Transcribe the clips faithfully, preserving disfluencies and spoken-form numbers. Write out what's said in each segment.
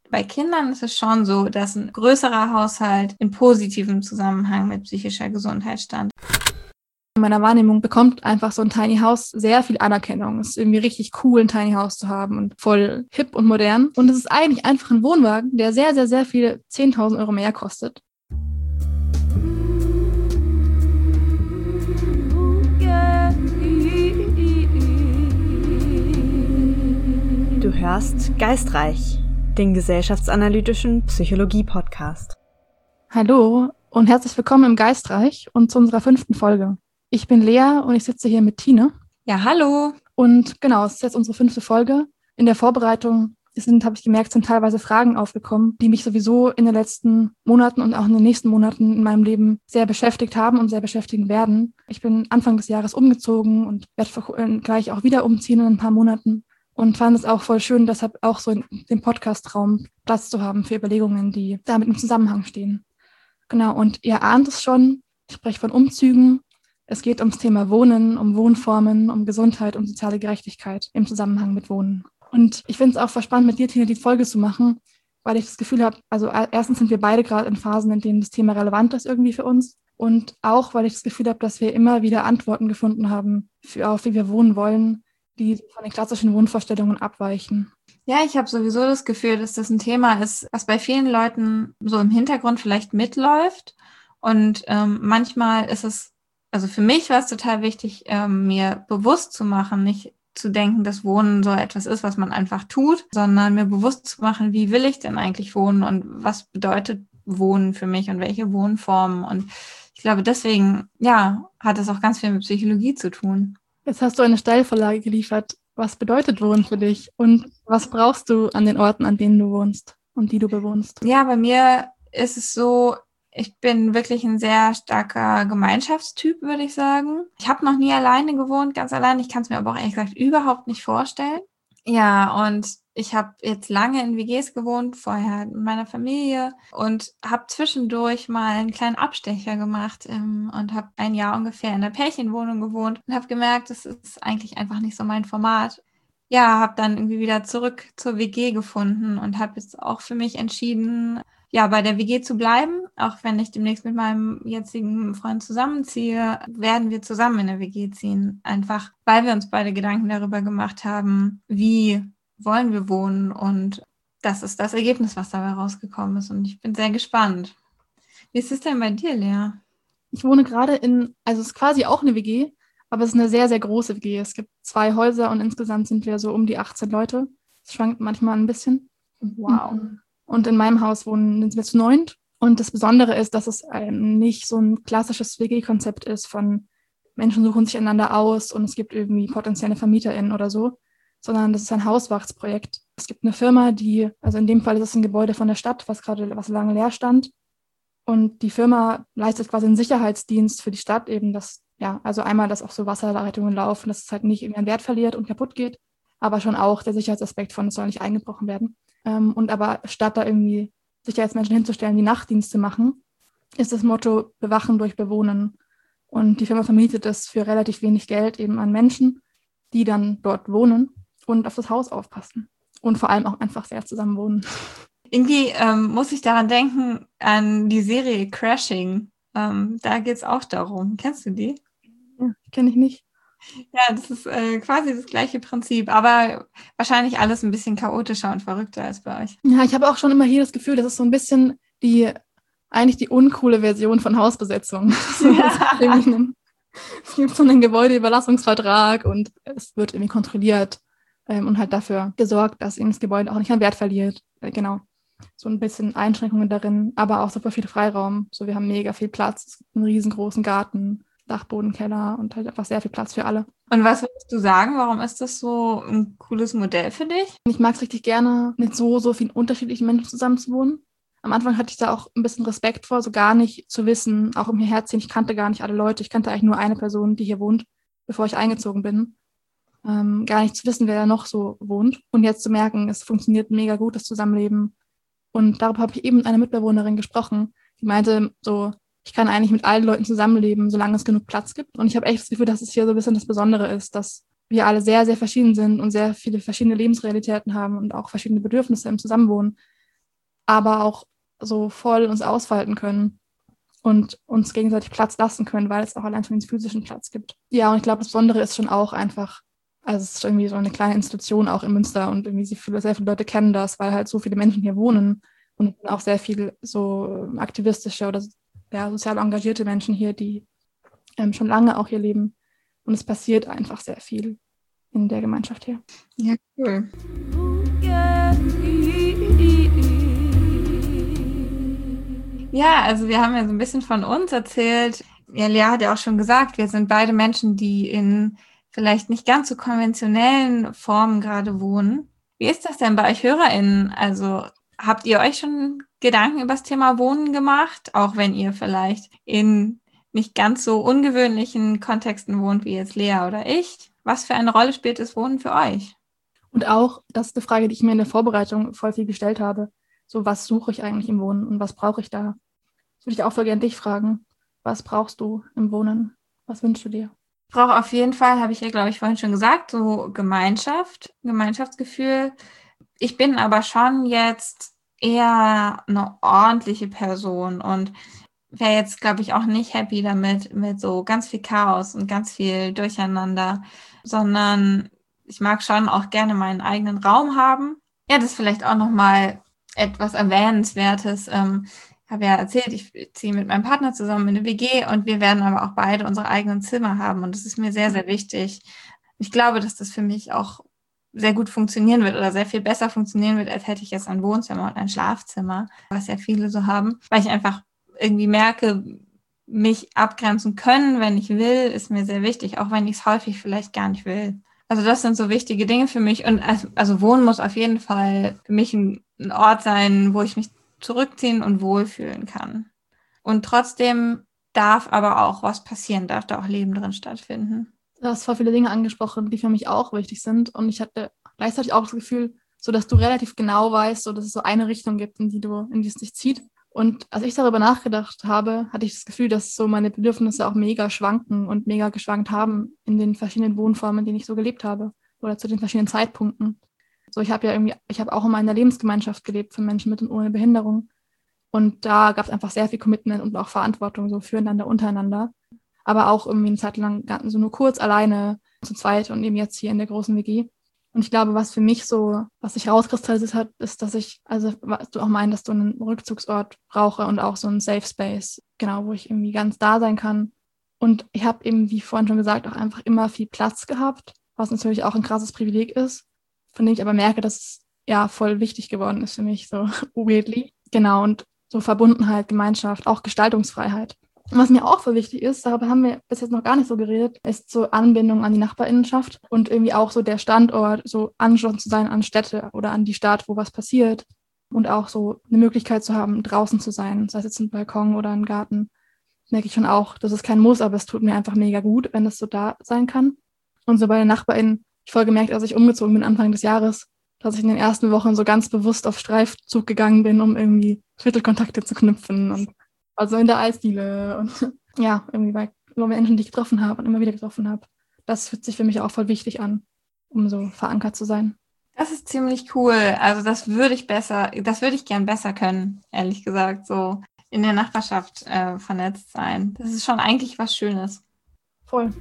Bei Kindern ist es schon so, dass ein größerer Haushalt in positivem Zusammenhang mit psychischer Gesundheit stand. In meiner Wahrnehmung bekommt einfach so ein Tiny House sehr viel Anerkennung. Es ist irgendwie richtig cool, ein Tiny House zu haben und voll hip und modern. Und es ist eigentlich einfach ein Wohnwagen, der sehr, sehr, sehr viele zehntausend Euro mehr kostet. Du hörst Geistreich, den gesellschaftsanalytischen Psychologie-Podcast. Hallo und herzlich willkommen im Geistreich und zu unserer fünften Folge. Ich bin Lea und ich sitze hier mit Tine. Ja, hallo. Und genau, es ist jetzt unsere fünfte Folge. In der Vorbereitung sind, habe ich gemerkt, sind teilweise Fragen aufgekommen, die mich sowieso in den letzten Monaten und auch in den nächsten Monaten in meinem Leben sehr beschäftigt haben und sehr beschäftigen werden. Ich bin Anfang des Jahres umgezogen und werde gleich auch wieder umziehen in ein paar Monaten. Und fand es auch voll schön, deshalb auch so in dem Podcast-Raum Platz zu haben für Überlegungen, die damit im Zusammenhang stehen. Genau, und ihr ahnt es schon, ich spreche von Umzügen. Es geht ums Thema Wohnen, um Wohnformen, um Gesundheit, um soziale Gerechtigkeit im Zusammenhang mit Wohnen. Und ich finde es auch voll spannend, mit dir, Tina, die Folge zu machen, weil ich das Gefühl habe, also erstens sind wir beide gerade in Phasen, in denen das Thema relevant ist irgendwie für uns. Und auch, weil ich das Gefühl habe, dass wir immer wieder Antworten gefunden haben, für, auf wie wir wohnen wollen, die von den klassischen Wohnvorstellungen abweichen. Ja, ich habe sowieso das Gefühl, dass das ein Thema ist, was bei vielen Leuten so im Hintergrund vielleicht mitläuft. Und ähm, manchmal ist es, also für mich war es total wichtig, ähm, mir bewusst zu machen, nicht zu denken, dass Wohnen so etwas ist, was man einfach tut, sondern mir bewusst zu machen, wie will ich denn eigentlich wohnen und was bedeutet Wohnen für mich und welche Wohnformen. Und ich glaube, deswegen, ja, hat es auch ganz viel mit Psychologie zu tun. Jetzt hast du eine Steilvorlage geliefert. Was bedeutet Wohnen für dich? Und was brauchst du an den Orten, an denen du wohnst und die du bewohnst? Ja, bei mir ist es so, ich bin wirklich ein sehr starker Gemeinschaftstyp, würde ich sagen. Ich habe noch nie alleine gewohnt, ganz allein. Ich kann es mir aber auch ehrlich gesagt überhaupt nicht vorstellen. Ja, und ich habe jetzt lange in W Gs gewohnt, vorher mit meiner Familie und habe zwischendurch mal einen kleinen Abstecher gemacht ähm, und habe ein Jahr ungefähr in einer Pärchenwohnung gewohnt und habe gemerkt, das ist eigentlich einfach nicht so mein Format. Ja, habe dann irgendwie wieder zurück zur W G gefunden und habe jetzt auch für mich entschieden, ja, bei der W G zu bleiben. Auch wenn ich demnächst mit meinem jetzigen Freund zusammenziehe, werden wir zusammen in eine W G ziehen. Einfach, weil wir uns beide Gedanken darüber gemacht haben, wie wollen wir wohnen. Und das ist das Ergebnis, was dabei rausgekommen ist. Und ich bin sehr gespannt. Wie ist es denn bei dir, Lea? Ich wohne gerade in, also es ist quasi auch eine W G, aber es ist eine sehr, sehr große W G. Es gibt zwei Häuser und insgesamt sind wir so um die achtzehn Leute. Es schwankt manchmal ein bisschen. Wow. Und in meinem Haus wohnen wir zu neunt. Und das Besondere ist, dass es ähm, nicht so ein klassisches W G-Konzept ist von Menschen suchen sich einander aus und es gibt irgendwie potenzielle VermieterInnen oder so, sondern das ist ein Hauswachtsprojekt. Es gibt eine Firma, die, also in dem Fall ist es ein Gebäude von der Stadt, was gerade, was lange leer stand. Und die Firma leistet quasi einen Sicherheitsdienst für die Stadt eben, dass, ja, also einmal, dass auch so Wasserleitungen laufen, dass es halt nicht irgendwie an Wert verliert und kaputt geht, aber schon auch der Sicherheitsaspekt von, es soll nicht eingebrochen werden. Ähm, und aber statt da irgendwie Sicherheitsmenschen hinzustellen, die Nachtdienste machen, ist das Motto Bewachen durch Bewohnen. Und die Firma vermietet es für relativ wenig Geld eben an Menschen, die dann dort wohnen und auf das Haus aufpassen. Und vor allem auch einfach sehr zusammen wohnen. Irgendwie ähm, muss ich daran denken, an die Serie Crashing. Ähm, da geht es auch darum. Kennst du die? Ja, kenne ich nicht. Ja, das ist äh, quasi das gleiche Prinzip, aber wahrscheinlich alles ein bisschen chaotischer und verrückter als bei euch. Ja, ich habe auch schon immer hier das Gefühl, das ist so ein bisschen die, eigentlich die uncoole Version von Hausbesetzung. Ja. Es gibt so einen Gebäudeüberlassungsvertrag und es wird irgendwie kontrolliert ähm, und halt dafür gesorgt, dass eben das Gebäude auch nicht an Wert verliert. Äh, genau. So ein bisschen Einschränkungen darin, aber auch super viel Freiraum. So, wir haben mega viel Platz, es gibt einen riesengroßen Garten, Dachboden, Keller und halt einfach sehr viel Platz für alle. Und was würdest du sagen, warum ist das so ein cooles Modell für dich? Ich mag es richtig gerne, mit so, so vielen unterschiedlichen Menschen zusammen zu wohnen. Am Anfang hatte ich da auch ein bisschen Respekt vor, so gar nicht zu wissen, auch im Herzen, ich kannte gar nicht alle Leute. Ich kannte eigentlich nur eine Person, die hier wohnt, bevor ich eingezogen bin. Ähm, gar nicht zu wissen, wer da noch so wohnt. Und jetzt zu merken, es funktioniert mega gut, das Zusammenleben. Und darüber habe ich eben mit einer Mitbewohnerin gesprochen, die meinte so, ich kann eigentlich mit allen Leuten zusammenleben, solange es genug Platz gibt. Und ich habe echt das Gefühl, dass es hier so ein bisschen das Besondere ist, dass wir alle sehr, sehr verschieden sind und sehr viele verschiedene Lebensrealitäten haben und auch verschiedene Bedürfnisse im Zusammenwohnen. aber auch so voll uns ausfalten können und uns gegenseitig Platz lassen können, weil es auch allein schon den physischen Platz gibt. Ja, und ich glaube, das Besondere ist schon auch einfach, also es ist irgendwie so eine kleine Institution auch in Münster und irgendwie sehr viele, sehr viele Leute kennen das, weil halt so viele Menschen hier wohnen und auch sehr viele so aktivistische oder ja, sozial engagierte Menschen hier, die ähm, schon lange auch hier leben. Und es passiert einfach sehr viel in der Gemeinschaft hier. Ja, cool. Ja, also wir haben ja so ein bisschen von uns erzählt. Ja, Lea hat ja auch schon gesagt, wir sind beide Menschen, die in vielleicht nicht ganz so konventionellen Formen gerade wohnen. Wie ist das denn bei euch HörerInnen? Also habt ihr euch schon Gedanken über das Thema Wohnen gemacht, auch wenn ihr vielleicht in nicht ganz so ungewöhnlichen Kontexten wohnt wie jetzt Lea oder ich? Was für eine Rolle spielt das Wohnen für euch? Und auch, das ist eine Frage, die ich mir in der Vorbereitung voll viel gestellt habe. So, was suche ich eigentlich im Wohnen und was brauche ich da? Das würde ich auch voll gerne dich fragen. Was brauchst du im Wohnen? Was wünschst du dir? Ich brauche auf jeden Fall, habe ich ja, glaube ich, vorhin schon gesagt, so Gemeinschaft, Gemeinschaftsgefühl. Ich bin aber schon jetzt eher eine ordentliche Person und wäre jetzt, glaube ich, auch nicht happy damit, mit so ganz viel Chaos und ganz viel Durcheinander, sondern ich mag schon auch gerne meinen eigenen Raum haben. Ja, das ist vielleicht auch nochmal etwas Erwähnenswertes. Ähm, ich habe ja erzählt, ich ziehe mit meinem Partner zusammen in eine W G und wir werden aber auch beide unsere eigenen Zimmer haben und das ist mir sehr, sehr wichtig. Ich glaube, dass das für mich auch sehr gut funktionieren wird oder sehr viel besser funktionieren wird, als hätte ich jetzt ein Wohnzimmer und ein Schlafzimmer, was ja viele so haben, weil ich einfach irgendwie merke, mich abgrenzen können, wenn ich will, ist mir sehr wichtig, auch wenn ich es häufig vielleicht gar nicht will. Also das sind so wichtige Dinge für mich und also, also Wohnen muss auf jeden Fall für mich ein, ein Ort sein, wo ich mich zurückziehen und wohlfühlen kann. Und trotzdem darf aber auch was passieren, darf da auch Leben drin stattfinden. Du hast voll viele Dinge angesprochen, die für mich auch wichtig sind und ich hatte gleichzeitig auch das Gefühl, so dass du relativ genau weißt, so dass es so eine Richtung gibt, in die du, in die es dich zieht. Und als ich darüber nachgedacht habe, hatte ich das Gefühl, dass so meine Bedürfnisse auch mega schwanken und mega geschwankt haben in den verschiedenen Wohnformen, in denen ich so gelebt habe oder zu den verschiedenen Zeitpunkten. So, ich habe ja irgendwie, ich habe auch in meiner Lebensgemeinschaft gelebt für Menschen mit und ohne Behinderung. Und da gab es einfach sehr viel Commitment und auch Verantwortung so füreinander, untereinander. Aber auch irgendwie eine Zeit lang so nur kurz alleine zu zweit und eben jetzt hier in der großen W G. Und ich glaube, was für mich so, was sich rauskristallisiert hat, ist, dass ich, also was du auch meinst, dass du einen Rückzugsort brauche und auch so einen Safe Space, genau, wo ich irgendwie ganz da sein kann. Und ich habe eben, wie vorhin schon gesagt, auch einfach immer viel Platz gehabt, was natürlich auch ein krasses Privileg ist, von dem ich aber merke, dass es ja voll wichtig geworden ist für mich, so weirdly. Genau, und so Verbundenheit, Gemeinschaft, auch Gestaltungsfreiheit. Und was mir auch voll wichtig ist, darüber haben wir bis jetzt noch gar nicht so geredet, ist so Anbindung an die Nachbarinnenschaft und irgendwie auch so der Standort, so angeschlossen zu sein an Städte oder an die Stadt, wo was passiert und auch so eine Möglichkeit zu haben, draußen zu sein, sei es jetzt ein Balkon oder ein Garten. Merke ich schon auch, das ist kein Muss, aber es tut mir einfach mega gut, wenn das so da sein kann. Und so bei den NachbarInnen, ich voll gemerkt, als ich umgezogen bin Anfang des Jahres, dass ich in den ersten Wochen so ganz bewusst auf Streifzug gegangen bin, um irgendwie Viertelkontakte zu knüpfen und also in der Eisdiele und ja, irgendwie bei Menschen, die ich getroffen habe und immer wieder getroffen habe. Das fühlt sich für mich auch voll wichtig an, um so verankert zu sein. Das ist ziemlich cool. Also das würde ich besser, das würde ich gern besser können, ehrlich gesagt, so in der Nachbarschaft äh, vernetzt sein. Das ist schon eigentlich was Schönes. Voll.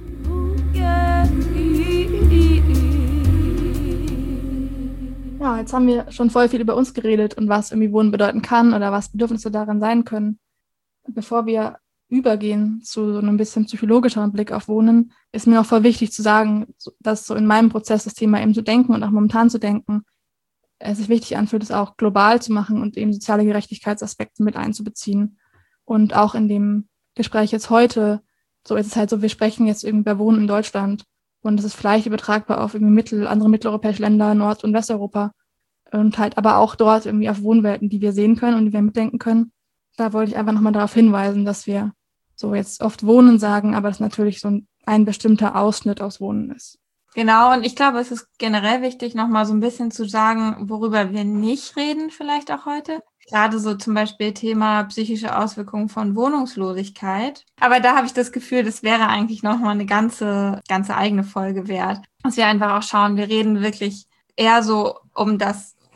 Ja, jetzt haben wir schon voll viel über uns geredet und was irgendwie Wohnen bedeuten kann oder was Bedürfnisse darin sein können. Bevor wir übergehen zu so einem bisschen psychologischeren Blick auf Wohnen, ist mir auch voll wichtig zu sagen, dass so in meinem Prozess das Thema eben zu denken und auch momentan zu denken, es sich wichtig anfühlt, es auch global zu machen und eben soziale Gerechtigkeitsaspekte mit einzubeziehen. Und auch in dem Gespräch jetzt heute, so ist es halt so, wir sprechen jetzt irgendwie über Wohnen in Deutschland und das ist vielleicht übertragbar auf irgendwie Mittel, andere mitteleuropäische Länder, Nord- und Westeuropa und halt aber auch dort irgendwie auf Wohnwelten, die wir sehen können und die wir mitdenken können. Da wollte ich einfach nochmal darauf hinweisen, dass wir so jetzt oft Wohnen sagen, aber es natürlich so ein, ein bestimmter Ausschnitt aus Wohnen ist. Genau, und ich glaube, es ist generell wichtig, nochmal so ein bisschen zu sagen, worüber wir nicht reden vielleicht auch heute. Gerade so zum Beispiel Thema psychische Auswirkungen von Wohnungslosigkeit. Aber da habe ich das Gefühl, das wäre eigentlich nochmal eine ganze, ganze eigene Folge wert. Dass wir einfach auch schauen, wir reden wirklich eher so um das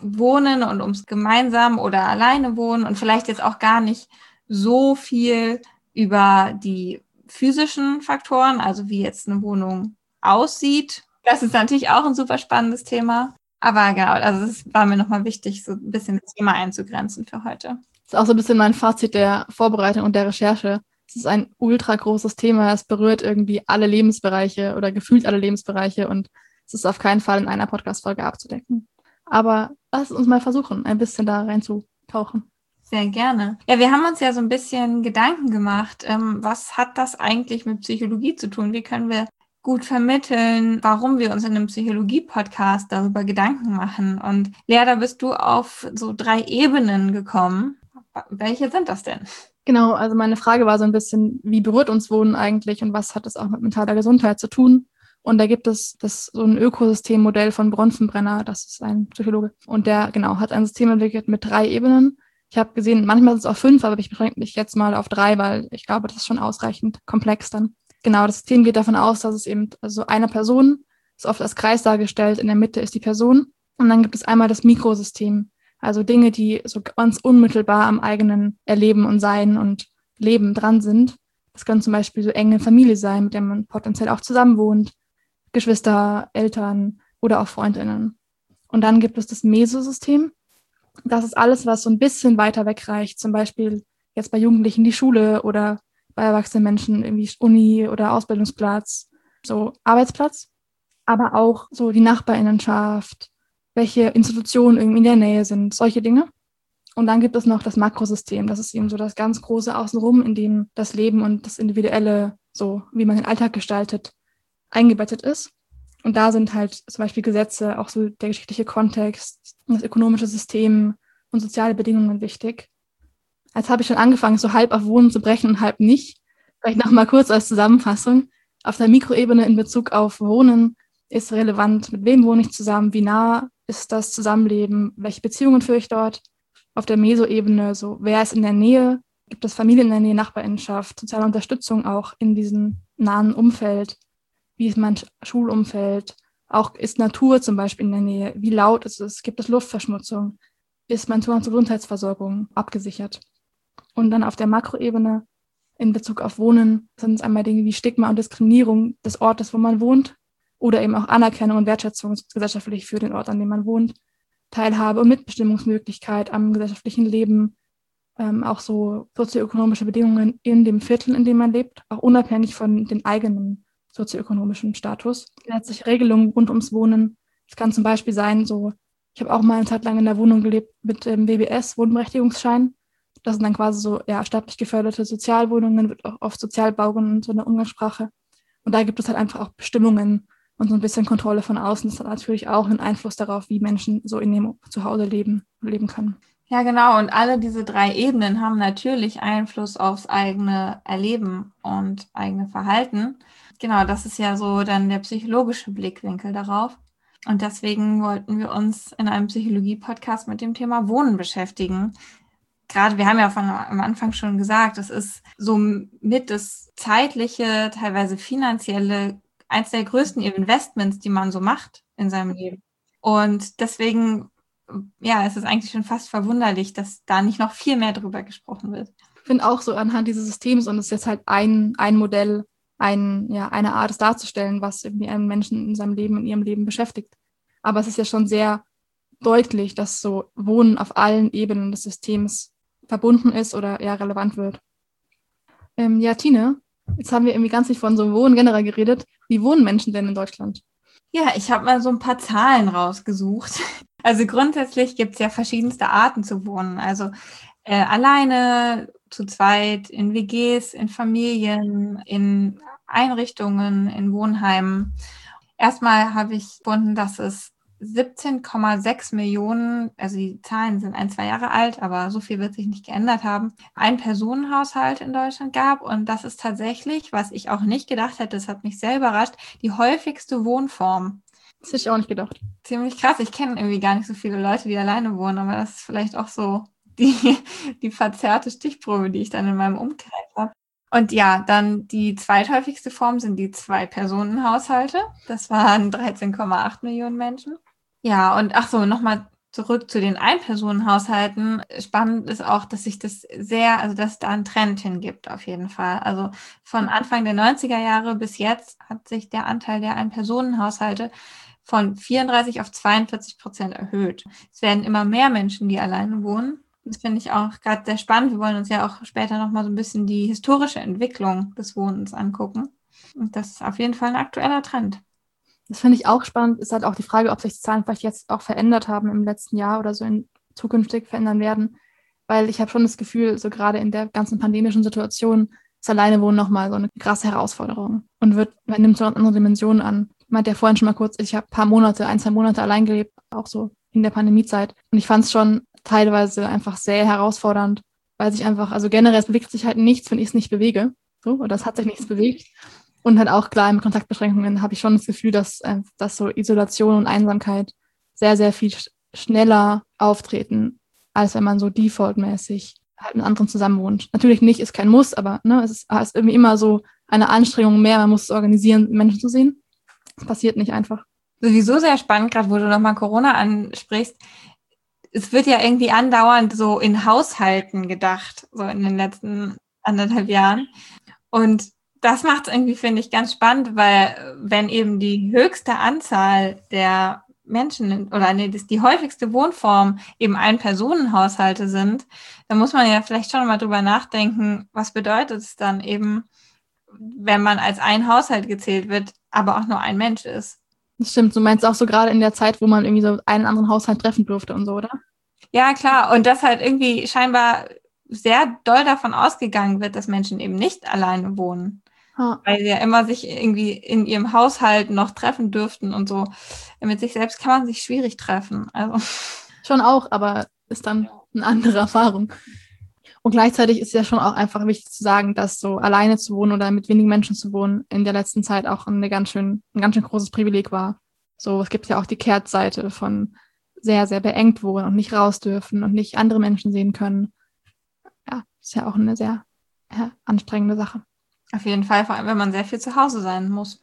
Wohnen und ums gemeinsam oder alleine wohnen und vielleicht jetzt auch gar nicht so viel über die physischen Faktoren, also wie jetzt eine Wohnung aussieht. Das ist natürlich auch ein super spannendes Thema. Aber genau, also es war mir nochmal wichtig, so ein bisschen das Thema einzugrenzen für heute. Das ist auch so ein bisschen mein Fazit der Vorbereitung und der Recherche. Es ist ein ultra großes Thema. Es berührt irgendwie alle Lebensbereiche oder gefühlt alle Lebensbereiche und es ist auf keinen Fall in einer Podcast-Folge abzudecken. Aber lass uns mal versuchen, ein bisschen da reinzutauchen. Sehr gerne. Ja, wir haben uns ja so ein bisschen Gedanken gemacht. Ähm, was hat das eigentlich mit Psychologie zu tun? Wie können wir gut vermitteln, warum wir uns in einem Psychologie-Podcast darüber Gedanken machen? Und Lea, da bist du auf so drei Ebenen gekommen. Welche sind das denn? Genau, also meine Frage war so ein bisschen, wie berührt uns Wohnen eigentlich und was hat es auch mit mentaler Gesundheit zu tun? Und da gibt es das so ein Ökosystemmodell von Bronfenbrenner, das ist ein Psychologe. Und der, genau, hat ein System entwickelt mit drei Ebenen. Ich habe gesehen, manchmal ist es auch fünf, aber ich beschränke mich jetzt mal auf drei, weil ich glaube, das ist schon ausreichend komplex dann. Genau, das System geht davon aus, dass es eben, also eine Person ist oft als Kreis dargestellt, in der Mitte ist die Person. Und dann gibt es einmal das Mikrosystem, also Dinge, die so ganz unmittelbar am eigenen Erleben und Sein und Leben dran sind. Das kann zum Beispiel so enge Familie sein, mit der man potenziell auch zusammen wohnt, Geschwister, Eltern oder auch FreundInnen. Und dann gibt es das Mesosystem. Das ist alles, was so ein bisschen weiter wegreicht, zum Beispiel jetzt bei Jugendlichen die Schule oder bei erwachsenen Menschen irgendwie Uni oder Ausbildungsplatz, so Arbeitsplatz, aber auch so die Nachbarinnenschaft, welche Institutionen irgendwie in der Nähe sind, solche Dinge. Und dann gibt es noch das Makrosystem, das ist eben so das ganz große Außenrum, in dem das Leben und das Individuelle, so wie man den Alltag gestaltet, eingebettet ist. Und da sind halt zum Beispiel Gesetze, auch so der geschichtliche Kontext, das ökonomische System und soziale Bedingungen wichtig. Jetzt habe ich schon angefangen, so halb auf Wohnen zu brechen und halb nicht. Vielleicht noch mal kurz als Zusammenfassung. Auf der Mikroebene in Bezug auf Wohnen ist relevant, mit wem wohne ich zusammen, wie nah ist das Zusammenleben, welche Beziehungen führe ich dort. Auf der Mesoebene, so wer ist in der Nähe, gibt es Familie in der Nähe, Nachbarinnenschaft, soziale Unterstützung auch in diesem nahen Umfeld. Wie ist mein Schulumfeld? Auch ist Natur zum Beispiel in der Nähe? Wie laut ist es? Gibt es Luftverschmutzung? Ist mein Zugang zur Gesundheitsversorgung abgesichert? Und dann auf der Makroebene in Bezug auf Wohnen sind es einmal Dinge wie Stigma und Diskriminierung des Ortes, wo man wohnt, oder eben auch Anerkennung und Wertschätzung gesellschaftlich für den Ort, an dem man wohnt, Teilhabe und Mitbestimmungsmöglichkeit am gesellschaftlichen Leben, ähm, auch so sozioökonomische Bedingungen in dem Viertel, in dem man lebt, auch unabhängig von den eigenen sozioökonomischen Status. Gesetzliche Regelungen rund ums Wohnen. Es kann zum Beispiel sein, so, ich habe auch mal eine Zeit lang in der Wohnung gelebt mit dem W B S, Wohnberechtigungsschein. Das sind dann quasi so ja, staatlich geförderte Sozialwohnungen, wird auch oft Sozialbau genannt, so in der Umgangssprache. Und da gibt es halt einfach auch Bestimmungen und so ein bisschen Kontrolle von außen. Das hat natürlich auch einen Einfluss darauf, wie Menschen so in dem Zuhause leben, leben können. Ja, genau. Und alle diese drei Ebenen haben natürlich Einfluss aufs eigene Erleben und eigene Verhalten. Genau, das ist ja so dann der psychologische Blickwinkel darauf. Und deswegen wollten wir uns in einem Psychologie-Podcast mit dem Thema Wohnen beschäftigen. Gerade, wir haben ja von am Anfang schon gesagt, das ist so mit das zeitliche, teilweise finanzielle, eins der größten Investments, die man so macht in seinem Leben. Und deswegen, ja, es ist eigentlich schon fast verwunderlich, dass da nicht noch viel mehr drüber gesprochen wird. Ich finde auch so anhand dieses Systems, und es ist jetzt halt ein, ein Modell, ein, ja, eine Art, es darzustellen, was irgendwie einen Menschen in seinem Leben, in ihrem Leben beschäftigt. Aber es ist ja schon sehr deutlich, dass so Wohnen auf allen Ebenen des Systems verbunden ist oder eher relevant wird. Ähm, ja, Tine, jetzt haben wir irgendwie ganz nicht von so Wohnen generell geredet. Wie wohnen Menschen denn in Deutschland? Ja, ich habe mal so ein paar Zahlen rausgesucht. Also grundsätzlich gibt es ja verschiedenste Arten zu wohnen. Also äh, alleine, zu zweit, in W Gs, in Familien, in Einrichtungen, in Wohnheimen. Erstmal habe ich gefunden, dass es siebzehn Komma sechs Millionen, also die Zahlen sind ein, zwei Jahre alt, aber so viel wird sich nicht geändert haben, Ein-Personen-Haushalt in Deutschland gab. Und das ist tatsächlich, was ich auch nicht gedacht hätte, das hat mich sehr überrascht, die häufigste Wohnform. Das hätte ich auch nicht gedacht. Ziemlich krass. Ich kenne irgendwie gar nicht so viele Leute, die alleine wohnen, aber das ist vielleicht auch so die, die verzerrte Stichprobe, die ich dann in meinem Umkreis habe. Und ja, dann die zweithäufigste Form sind die Zwei-Personen-Haushalte. Das waren dreizehn Komma acht Millionen Menschen. Ja, und ach so, nochmal zurück zu den Einpersonenhaushalten. Spannend ist auch, dass sich das sehr, also dass es da einen Trend hingibt auf jeden Fall. Also von Anfang der neunziger Jahre bis jetzt hat sich der Anteil der Einpersonenhaushalte von vierunddreißig auf zweiundvierzig Prozent erhöht. Es werden immer mehr Menschen, die alleine wohnen. Das finde ich auch gerade sehr spannend. Wir wollen uns ja auch später nochmal so ein bisschen die historische Entwicklung des Wohnens angucken. Und das ist auf jeden Fall ein aktueller Trend. Das finde ich auch spannend. Ist halt auch die Frage, ob sich die Zahlen vielleicht jetzt auch verändert haben im letzten Jahr oder so in zukünftig verändern werden. Weil ich habe schon das Gefühl, so gerade in der ganzen pandemischen Situation ist Alleinewohnen nochmal so eine krasse Herausforderung und wird, man nimmt so andere Dimensionen an. Ich meinte ja vorhin schon mal kurz, ich habe ein paar Monate, ein, zwei Monate allein gelebt, auch so in der Pandemiezeit. Und ich fand es schon teilweise einfach sehr herausfordernd, weil sich einfach, also generell, es bewegt sich halt nichts, wenn ich es nicht bewege. So, oder es hat sich nichts bewegt. Und halt auch klar, mit Kontaktbeschränkungen habe ich schon das Gefühl, dass, äh, dass so Isolation und Einsamkeit sehr, sehr viel sch- schneller auftreten, als wenn man so defaultmäßig halt mit anderen zusammenwohnt. Natürlich nicht, ist kein Muss, aber ne, es ist, es ist irgendwie immer so eine Anstrengung mehr, man muss es organisieren, Menschen zu sehen. Das passiert nicht einfach. Sowieso sehr spannend, gerade wo du nochmal Corona ansprichst. Es wird ja irgendwie andauernd so in Haushalten gedacht, so in den letzten anderthalb Jahren. Und das macht es irgendwie, finde ich, ganz spannend, weil wenn eben die höchste Anzahl der Menschen oder nee, das, die häufigste Wohnform eben Ein-Personen-Haushalte sind, dann muss man ja vielleicht schon mal drüber nachdenken, was bedeutet es dann eben, wenn man als ein Haushalt gezählt wird, aber auch nur ein Mensch ist. Das stimmt, du meinst auch so gerade in der Zeit, wo man irgendwie so einen anderen Haushalt treffen durfte und so, oder? Ja, klar. Und das halt irgendwie scheinbar sehr doll davon ausgegangen wird, dass Menschen eben nicht alleine wohnen. Ha. Weil sie ja immer sich irgendwie in ihrem Haushalt noch treffen dürften und so. Mit sich selbst kann man sich schwierig treffen. Also. Schon auch, aber ist dann eine andere Erfahrung. Und gleichzeitig ist ja schon auch einfach wichtig zu sagen, dass so alleine zu wohnen oder mit wenigen Menschen zu wohnen in der letzten Zeit auch eine ganz schön, ein ganz schön großes Privileg war. So, es gibt ja auch die Kehrtseite von sehr, sehr beengt wohnen und nicht raus dürfen und nicht andere Menschen sehen können. Ja, ist ja auch eine sehr ja, anstrengende Sache. Auf jeden Fall, vor allem, wenn man sehr viel zu Hause sein muss.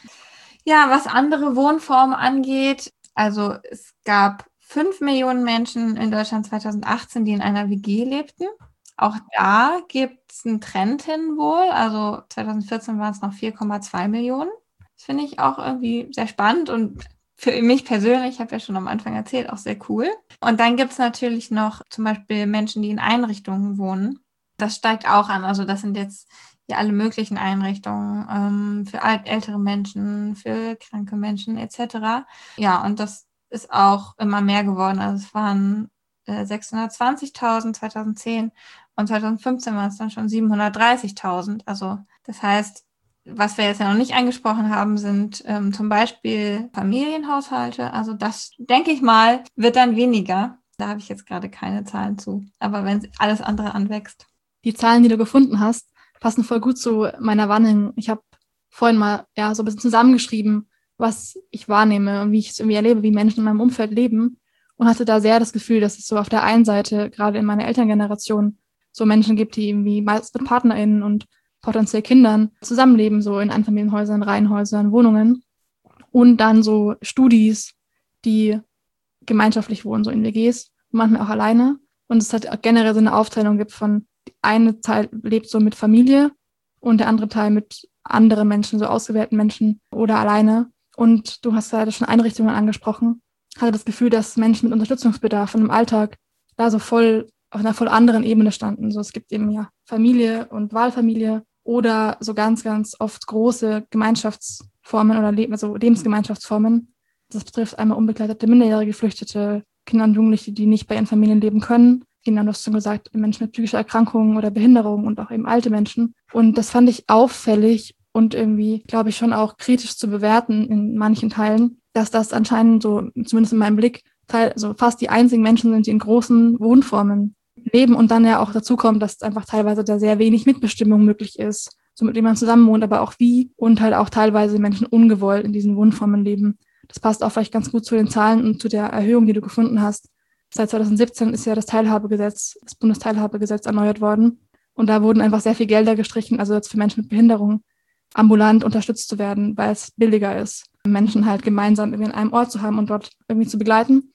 Ja, was andere Wohnformen angeht, also es gab fünf Millionen Menschen in Deutschland zweitausendachtzehn, die in einer W G lebten. Auch da gibt es einen Trend hin wohl. Also zweitausendvierzehn waren es noch vier Komma zwei Millionen. Das finde ich auch irgendwie sehr spannend und für mich persönlich, ich habe ja schon am Anfang erzählt, auch sehr cool. Und dann gibt es natürlich noch zum Beispiel Menschen, die in Einrichtungen wohnen. Das steigt auch an. Also das sind jetzt ja alle möglichen Einrichtungen ähm, für alt, ältere Menschen, für kranke Menschen et cetera. Ja, und das ist auch immer mehr geworden. Also es waren äh, sechshundertzwanzigtausend zweitausendzehn und zweitausendfünfzehn waren es dann schon siebenhundertdreißigtausend. Also das heißt, was wir jetzt ja noch nicht angesprochen haben, sind ähm, zum Beispiel Familienhaushalte. Also das, denke ich mal, wird dann weniger. Da habe ich jetzt gerade keine Zahlen zu. Aber wenn alles andere anwächst. Die Zahlen, die du gefunden hast, passen voll gut zu meiner Wahrnehmung. Ich habe vorhin mal ja so ein bisschen zusammengeschrieben, was ich wahrnehme und wie ich es irgendwie erlebe, wie Menschen in meinem Umfeld leben. Und hatte da sehr das Gefühl, dass es so auf der einen Seite, gerade in meiner Elterngeneration, so Menschen gibt, die irgendwie meist mit PartnerInnen und potenziell Kindern zusammenleben, so in Einfamilienhäusern, Reihenhäusern, Wohnungen. Und dann so Studis, die gemeinschaftlich wohnen, so in W Gs, manchmal auch alleine. Und es hat auch generell so eine Aufteilung gibt von, die eine Teil lebt so mit Familie und der andere Teil mit anderen Menschen, so ausgewählten Menschen oder alleine. Und du hast gerade schon Einrichtungen angesprochen. Ich hatte das Gefühl, dass Menschen mit Unterstützungsbedarf und im Alltag da so voll auf einer voll anderen Ebene standen. So, es gibt eben ja Familie und Wahlfamilie oder so ganz, ganz oft große Gemeinschaftsformen oder Le- also Lebensgemeinschaftsformen. Das betrifft einmal unbegleitete minderjährige Geflüchtete, Kinder und Jugendliche, die nicht bei ihren Familien leben können. Kinder, du hast schon gesagt, Menschen mit psychischer Erkrankungen oder Behinderung und auch eben alte Menschen. Und das fand ich auffällig und irgendwie, glaube ich, schon auch kritisch zu bewerten in manchen Teilen, dass das anscheinend so, zumindest in meinem Blick, Teil, also fast die einzigen Menschen sind, die in großen Wohnformen leben und dann ja auch dazu kommt, dass einfach teilweise da sehr wenig Mitbestimmung möglich ist, so mit dem man zusammen wohnt, aber auch wie und halt auch teilweise Menschen ungewollt in diesen Wohnformen leben. Das passt auch vielleicht ganz gut zu den Zahlen und zu der Erhöhung, die du gefunden hast. Seit zweitausendsiebzehn ist ja das Teilhabegesetz, das Bundesteilhabegesetz erneuert worden und da wurden einfach sehr viel Gelder gestrichen, also jetzt für Menschen mit Behinderung ambulant unterstützt zu werden, weil es billiger ist, Menschen halt gemeinsam irgendwie an einem Ort zu haben und dort irgendwie zu begleiten.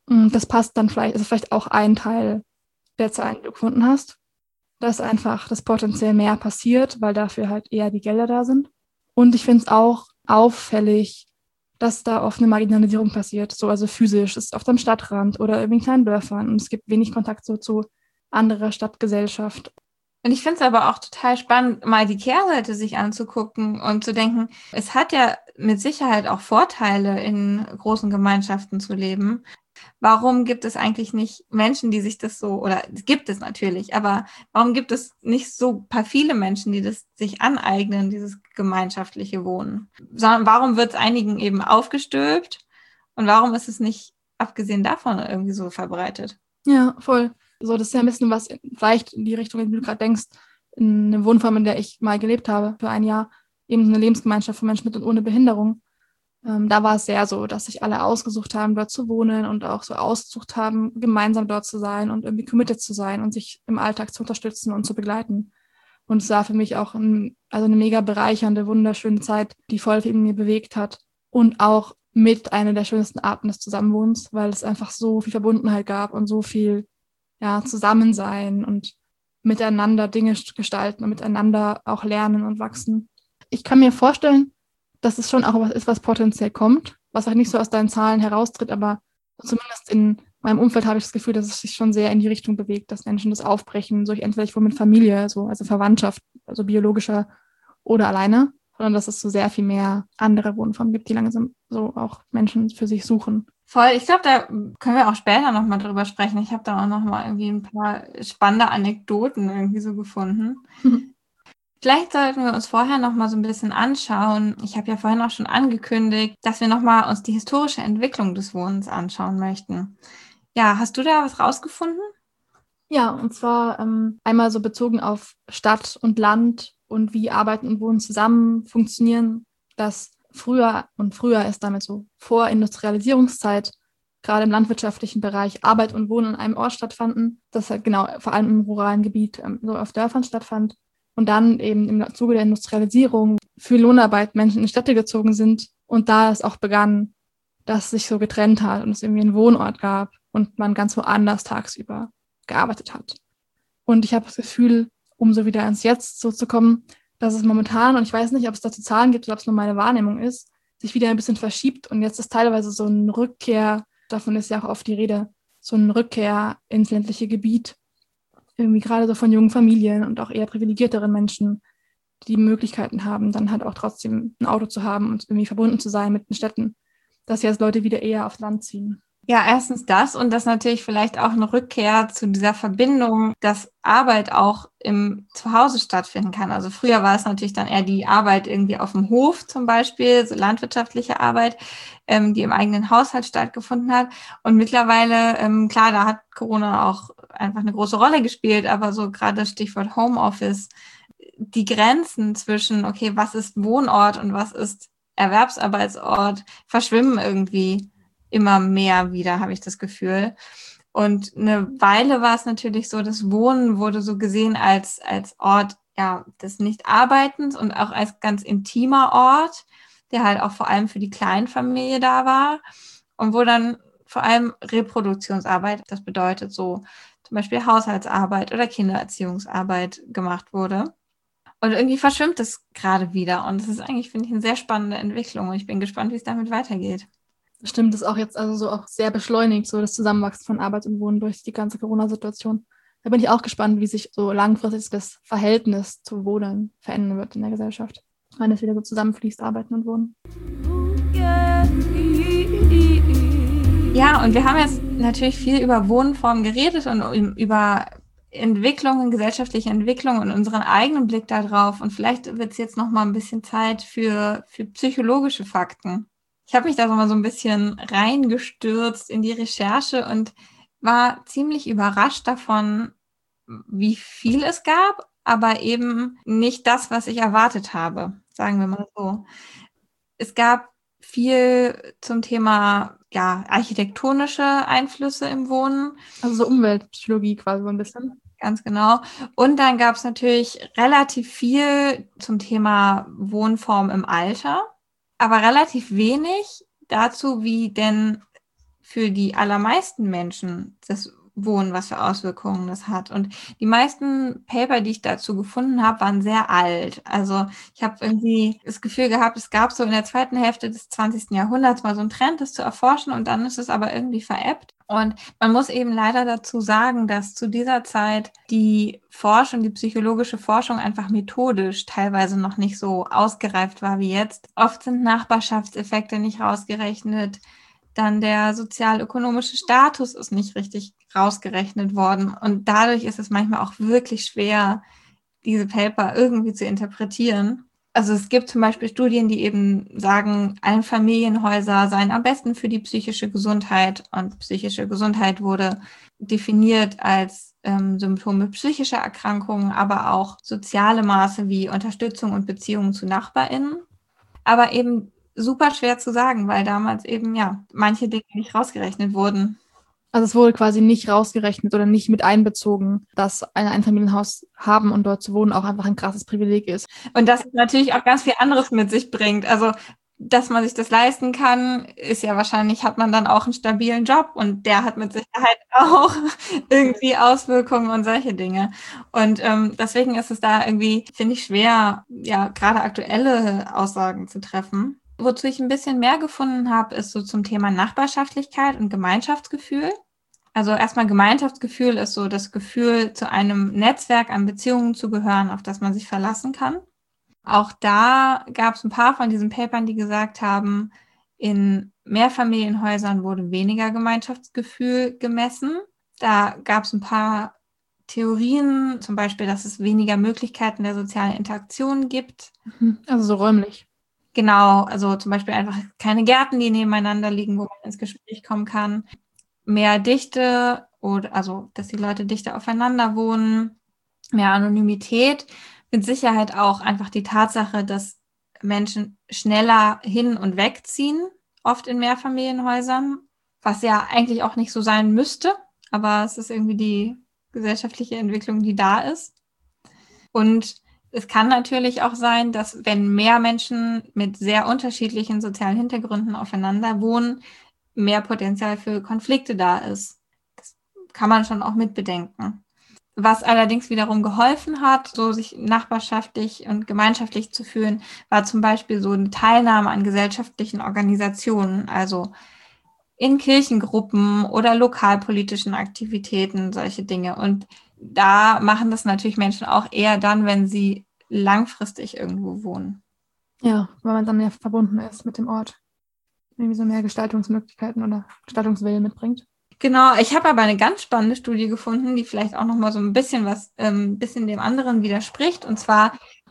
Das passt dann vielleicht, also vielleicht auch ein Teil der Zahlen, die du gefunden hast, dass einfach das potenziell mehr passiert, weil dafür halt eher die Gelder da sind. Und ich finde es auch auffällig, dass da oft eine Marginalisierung passiert, so also physisch, es ist oft am Stadtrand oder irgendwie in kleinen Dörfern und es gibt wenig Kontakt so zu anderer Stadtgesellschaft. Und ich finde es aber auch total spannend, mal die Kehrseite sich anzugucken und zu denken, es hat ja mit Sicherheit auch Vorteile, in großen Gemeinschaften zu leben. Warum gibt es eigentlich nicht Menschen, die sich das so, oder es gibt es natürlich, aber warum gibt es nicht so paar viele Menschen, die das sich aneignen, dieses gemeinschaftliche Wohnen? Sondern warum wird es einigen eben aufgestülpt und warum ist es nicht, abgesehen davon, irgendwie so verbreitet? Ja, voll. So, das ist ja ein bisschen was, vielleicht in die Richtung, in die du gerade denkst, in einer Wohnform, in der ich mal gelebt habe für ein Jahr, eben eine Lebensgemeinschaft von Menschen mit und ohne Behinderung. Ähm, da war es sehr so, dass sich alle ausgesucht haben, dort zu wohnen und auch so ausgesucht haben, gemeinsam dort zu sein und irgendwie committed zu sein und sich im Alltag zu unterstützen und zu begleiten. Und es war für mich auch ein, also eine mega bereichernde, wunderschöne Zeit, die voll viel in mir bewegt hat und auch mit einer der schönsten Arten des Zusammenwohnens, weil es einfach so viel Verbundenheit gab und so viel ja, Zusammensein und miteinander Dinge gestalten und miteinander auch lernen und wachsen. Ich kann mir vorstellen, dass es schon auch was ist, was potenziell kommt, was auch nicht so aus deinen Zahlen heraustritt, aber zumindest in meinem Umfeld habe ich das Gefühl, dass es sich schon sehr in die Richtung bewegt, dass Menschen das aufbrechen, so ich entweder ich wohne mit Familie, so, also Verwandtschaft, also biologischer oder alleine, sondern dass es so sehr viel mehr andere Wohnformen gibt, die langsam so auch Menschen für sich suchen. Voll, ich glaube, da können wir auch später nochmal drüber sprechen. Ich habe da auch nochmal irgendwie ein paar spannende Anekdoten irgendwie so gefunden. Mhm. Vielleicht sollten wir uns vorher nochmal so ein bisschen anschauen. Ich habe ja vorhin auch schon angekündigt, dass wir nochmal uns die historische Entwicklung des Wohnens anschauen möchten. Ja, hast du da was rausgefunden? Ja, und zwar ähm, einmal so bezogen auf Stadt und Land und wie Arbeiten und Wohnen zusammen funktionieren, dass früher, und früher ist damit so vor Industrialisierungszeit, gerade im landwirtschaftlichen Bereich Arbeit und Wohnen an einem Ort stattfanden, das halt genau vor allem im ruralen Gebiet ähm, so auf Dörfern stattfand. Und dann eben im Zuge der Industrialisierung für Lohnarbeit Menschen in Städte gezogen sind und da es auch begann, dass es sich so getrennt hat und es irgendwie einen Wohnort gab und man ganz woanders tagsüber gearbeitet hat. Und ich habe das Gefühl, um so wieder ins Jetzt so zu kommen, dass es momentan, und ich weiß nicht, ob es dazu Zahlen gibt oder ob es nur meine Wahrnehmung ist, sich wieder ein bisschen verschiebt und jetzt ist teilweise so eine Rückkehr, davon ist ja auch oft die Rede, so eine Rückkehr ins ländliche Gebiet, irgendwie gerade so von jungen Familien und auch eher privilegierteren Menschen, die Möglichkeiten haben, dann halt auch trotzdem ein Auto zu haben und irgendwie verbunden zu sein mit den Städten, dass jetzt Leute wieder eher aufs Land ziehen. Ja, erstens das und das natürlich vielleicht auch eine Rückkehr zu dieser Verbindung, dass Arbeit auch im Zuhause stattfinden kann. Also früher war es natürlich dann eher die Arbeit irgendwie auf dem Hof zum Beispiel, so landwirtschaftliche Arbeit, ähm, die im eigenen Haushalt stattgefunden hat. Und mittlerweile, ähm, klar, da hat Corona auch einfach eine große Rolle gespielt, aber so gerade das Stichwort Homeoffice, die Grenzen zwischen, okay, was ist Wohnort und was ist Erwerbsarbeitsort, verschwimmen irgendwie immer mehr wieder, habe ich das Gefühl. Und eine Weile war es natürlich so, das Wohnen wurde so gesehen als, als Ort ja, des Nichtarbeitens und auch als ganz intimer Ort, der halt auch vor allem für die Kleinfamilie da war und wo dann vor allem Reproduktionsarbeit, das bedeutet so zum Beispiel Haushaltsarbeit oder Kindererziehungsarbeit gemacht wurde. Und irgendwie verschwimmt es gerade wieder und das ist eigentlich, finde ich, eine sehr spannende Entwicklung und ich bin gespannt, wie es damit weitergeht. Stimmt, das ist auch jetzt also so auch sehr beschleunigt, so das Zusammenwachsen von Arbeit und Wohnen durch die ganze Corona-Situation. Da bin ich auch gespannt, wie sich so langfristig das Verhältnis zu Wohnen verändern wird in der Gesellschaft. Wenn es wieder so zusammenfließt, Arbeiten und Wohnen. Ja, und wir haben jetzt natürlich viel über Wohnformen geredet und über Entwicklungen, gesellschaftliche Entwicklungen und unseren eigenen Blick darauf. Und vielleicht wird es jetzt noch mal ein bisschen Zeit für, für psychologische Fakten. Ich habe mich da so mal so ein bisschen reingestürzt in die Recherche und war ziemlich überrascht davon, wie viel es gab, aber eben nicht das, was ich erwartet habe, sagen wir mal so. Es gab viel zum Thema ja, architektonische Einflüsse im Wohnen. Also so Umweltpsychologie quasi so ein bisschen. Ganz genau. Und dann gab es natürlich relativ viel zum Thema Wohnform im Alter. Aber relativ wenig dazu, wie denn für die allermeisten Menschen das Wohnen, was für Auswirkungen das hat. Und die meisten Paper, die ich dazu gefunden habe, waren sehr alt. Also ich habe irgendwie das Gefühl gehabt, es gab so in der zweiten Hälfte des zwanzigsten Jahrhunderts mal so einen Trend, das zu erforschen, und dann ist es aber irgendwie verebbt. Und man muss eben leider dazu sagen, dass zu dieser Zeit die Forschung, die psychologische Forschung einfach methodisch teilweise noch nicht so ausgereift war wie jetzt. Oft sind Nachbarschaftseffekte nicht rausgerechnet. Dann der sozial-ökonomische Status ist nicht richtig rausgerechnet worden. Und dadurch ist es manchmal auch wirklich schwer, diese Paper irgendwie zu interpretieren. Also es gibt zum Beispiel Studien, die eben sagen, Einfamilienhäuser seien am besten für die psychische Gesundheit. Und psychische Gesundheit wurde definiert als ähm, Symptome psychischer Erkrankungen, aber auch soziale Maße wie Unterstützung und Beziehungen zu NachbarInnen. Aber eben super schwer zu sagen, weil damals eben, ja, manche Dinge nicht rausgerechnet wurden. Also es wurde quasi nicht rausgerechnet oder nicht mit einbezogen, dass ein Einfamilienhaus haben und dort zu wohnen auch einfach ein krasses Privileg ist. Und das natürlich auch ganz viel anderes mit sich bringt. Also, dass man sich das leisten kann, ist ja wahrscheinlich, hat man dann auch einen stabilen Job, und der hat mit Sicherheit auch irgendwie Auswirkungen und solche Dinge. Und ähm, deswegen ist es da irgendwie, finde ich, schwer, ja, gerade aktuelle Aussagen zu treffen. Wozu ich ein bisschen mehr gefunden habe, ist so zum Thema Nachbarschaftlichkeit und Gemeinschaftsgefühl. Also erstmal Gemeinschaftsgefühl ist so das Gefühl, zu einem Netzwerk an Beziehungen zu gehören, auf das man sich verlassen kann. Auch da gab es ein paar von diesen Papern, die gesagt haben, in Mehrfamilienhäusern wurde weniger Gemeinschaftsgefühl gemessen. Da gab es ein paar Theorien, zum Beispiel, dass es weniger Möglichkeiten der sozialen Interaktion gibt. Also so räumlich. Genau, also zum Beispiel einfach keine Gärten, die nebeneinander liegen, wo man ins Gespräch kommen kann. Mehr Dichte, oder also dass die Leute dichter aufeinander wohnen, mehr Anonymität. Mit Sicherheit auch einfach die Tatsache, dass Menschen schneller hin- und wegziehen, oft in Mehrfamilienhäusern, was ja eigentlich auch nicht so sein müsste, aber es ist irgendwie die gesellschaftliche Entwicklung, die da ist. Und es kann natürlich auch sein, dass wenn mehr Menschen mit sehr unterschiedlichen sozialen Hintergründen aufeinander wohnen, mehr Potenzial für Konflikte da ist. Das kann man schon auch mitbedenken. Was allerdings wiederum geholfen hat, so sich nachbarschaftlich und gemeinschaftlich zu fühlen, war zum Beispiel so eine Teilnahme an gesellschaftlichen Organisationen, also in Kirchengruppen oder lokalpolitischen Aktivitäten, solche Dinge. Und da machen das natürlich Menschen auch eher dann, wenn sie langfristig irgendwo wohnen. Ja, weil man dann mehr verbunden ist mit dem Ort. Irgendwie so mehr Gestaltungsmöglichkeiten oder Gestaltungswillen mitbringt. Genau, ich habe aber eine ganz spannende Studie gefunden, die vielleicht auch nochmal so ein bisschen was, ein ähm, bisschen dem anderen widerspricht. Und zwar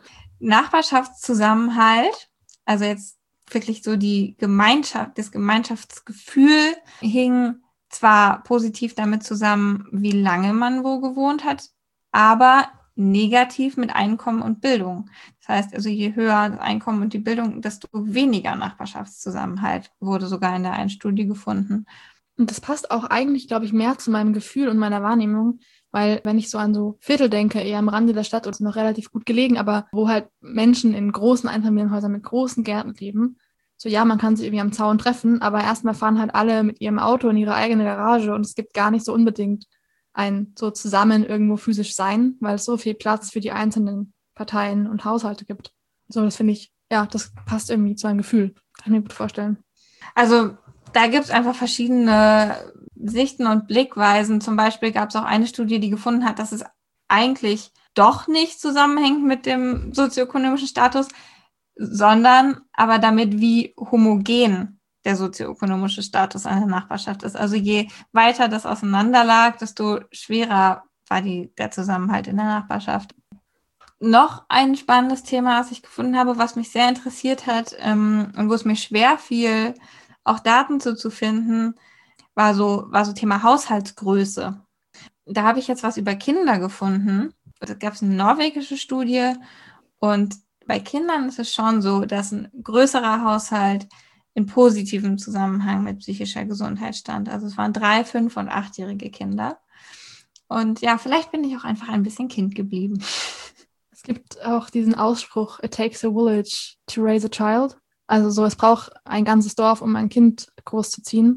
Nachbarschaftszusammenhalt, also jetzt wirklich so die Gemeinschaft, das Gemeinschaftsgefühl hing zwar positiv damit zusammen, wie lange man wo gewohnt hat, aber negativ mit Einkommen und Bildung. Das heißt also, je höher das Einkommen und die Bildung, desto weniger Nachbarschaftszusammenhalt wurde sogar in der einen Studie gefunden. Und das passt auch eigentlich, glaube ich, mehr zu meinem Gefühl und meiner Wahrnehmung, weil wenn ich so an so Viertel denke, eher am Rande der Stadt, und es ist noch relativ gut gelegen, aber wo halt Menschen in großen Einfamilienhäusern mit großen Gärten leben, so ja, man kann sich irgendwie am Zaun treffen, aber erstmal fahren halt alle mit ihrem Auto in ihre eigene Garage und es gibt gar nicht so unbedingt ein so zusammen irgendwo physisch sein, weil es so viel Platz für die einzelnen Parteien und Haushalte gibt. So, das finde ich, ja, das passt irgendwie zu einem Gefühl. Kann ich mir gut vorstellen. Also da gibt es einfach verschiedene Sichten und Blickweisen. Zum Beispiel gab es auch eine Studie, die gefunden hat, dass es eigentlich doch nicht zusammenhängt mit dem sozioökonomischen Status, sondern aber damit, wie homogen der sozioökonomische Status einer Nachbarschaft ist. Also je weiter das auseinander lag, desto schwerer war die, der Zusammenhalt in der Nachbarschaft. Noch ein spannendes Thema, was ich gefunden habe, was mich sehr interessiert hat ähm, und wo es mir schwer fiel, auch Daten zu, zu finden, war so, war so Thema Haushaltsgröße. Da habe ich jetzt was über Kinder gefunden. Da gab es eine norwegische Studie, und bei Kindern ist es schon so, dass ein größerer Haushalt in positivem Zusammenhang mit psychischer Gesundheit stand. Also es waren drei-, fünf- und achtjährige Kinder. Und ja, vielleicht bin ich auch einfach ein bisschen Kind geblieben. Es gibt auch diesen Ausspruch, it takes a village to raise a child. Also so, es braucht ein ganzes Dorf, um ein Kind großzuziehen.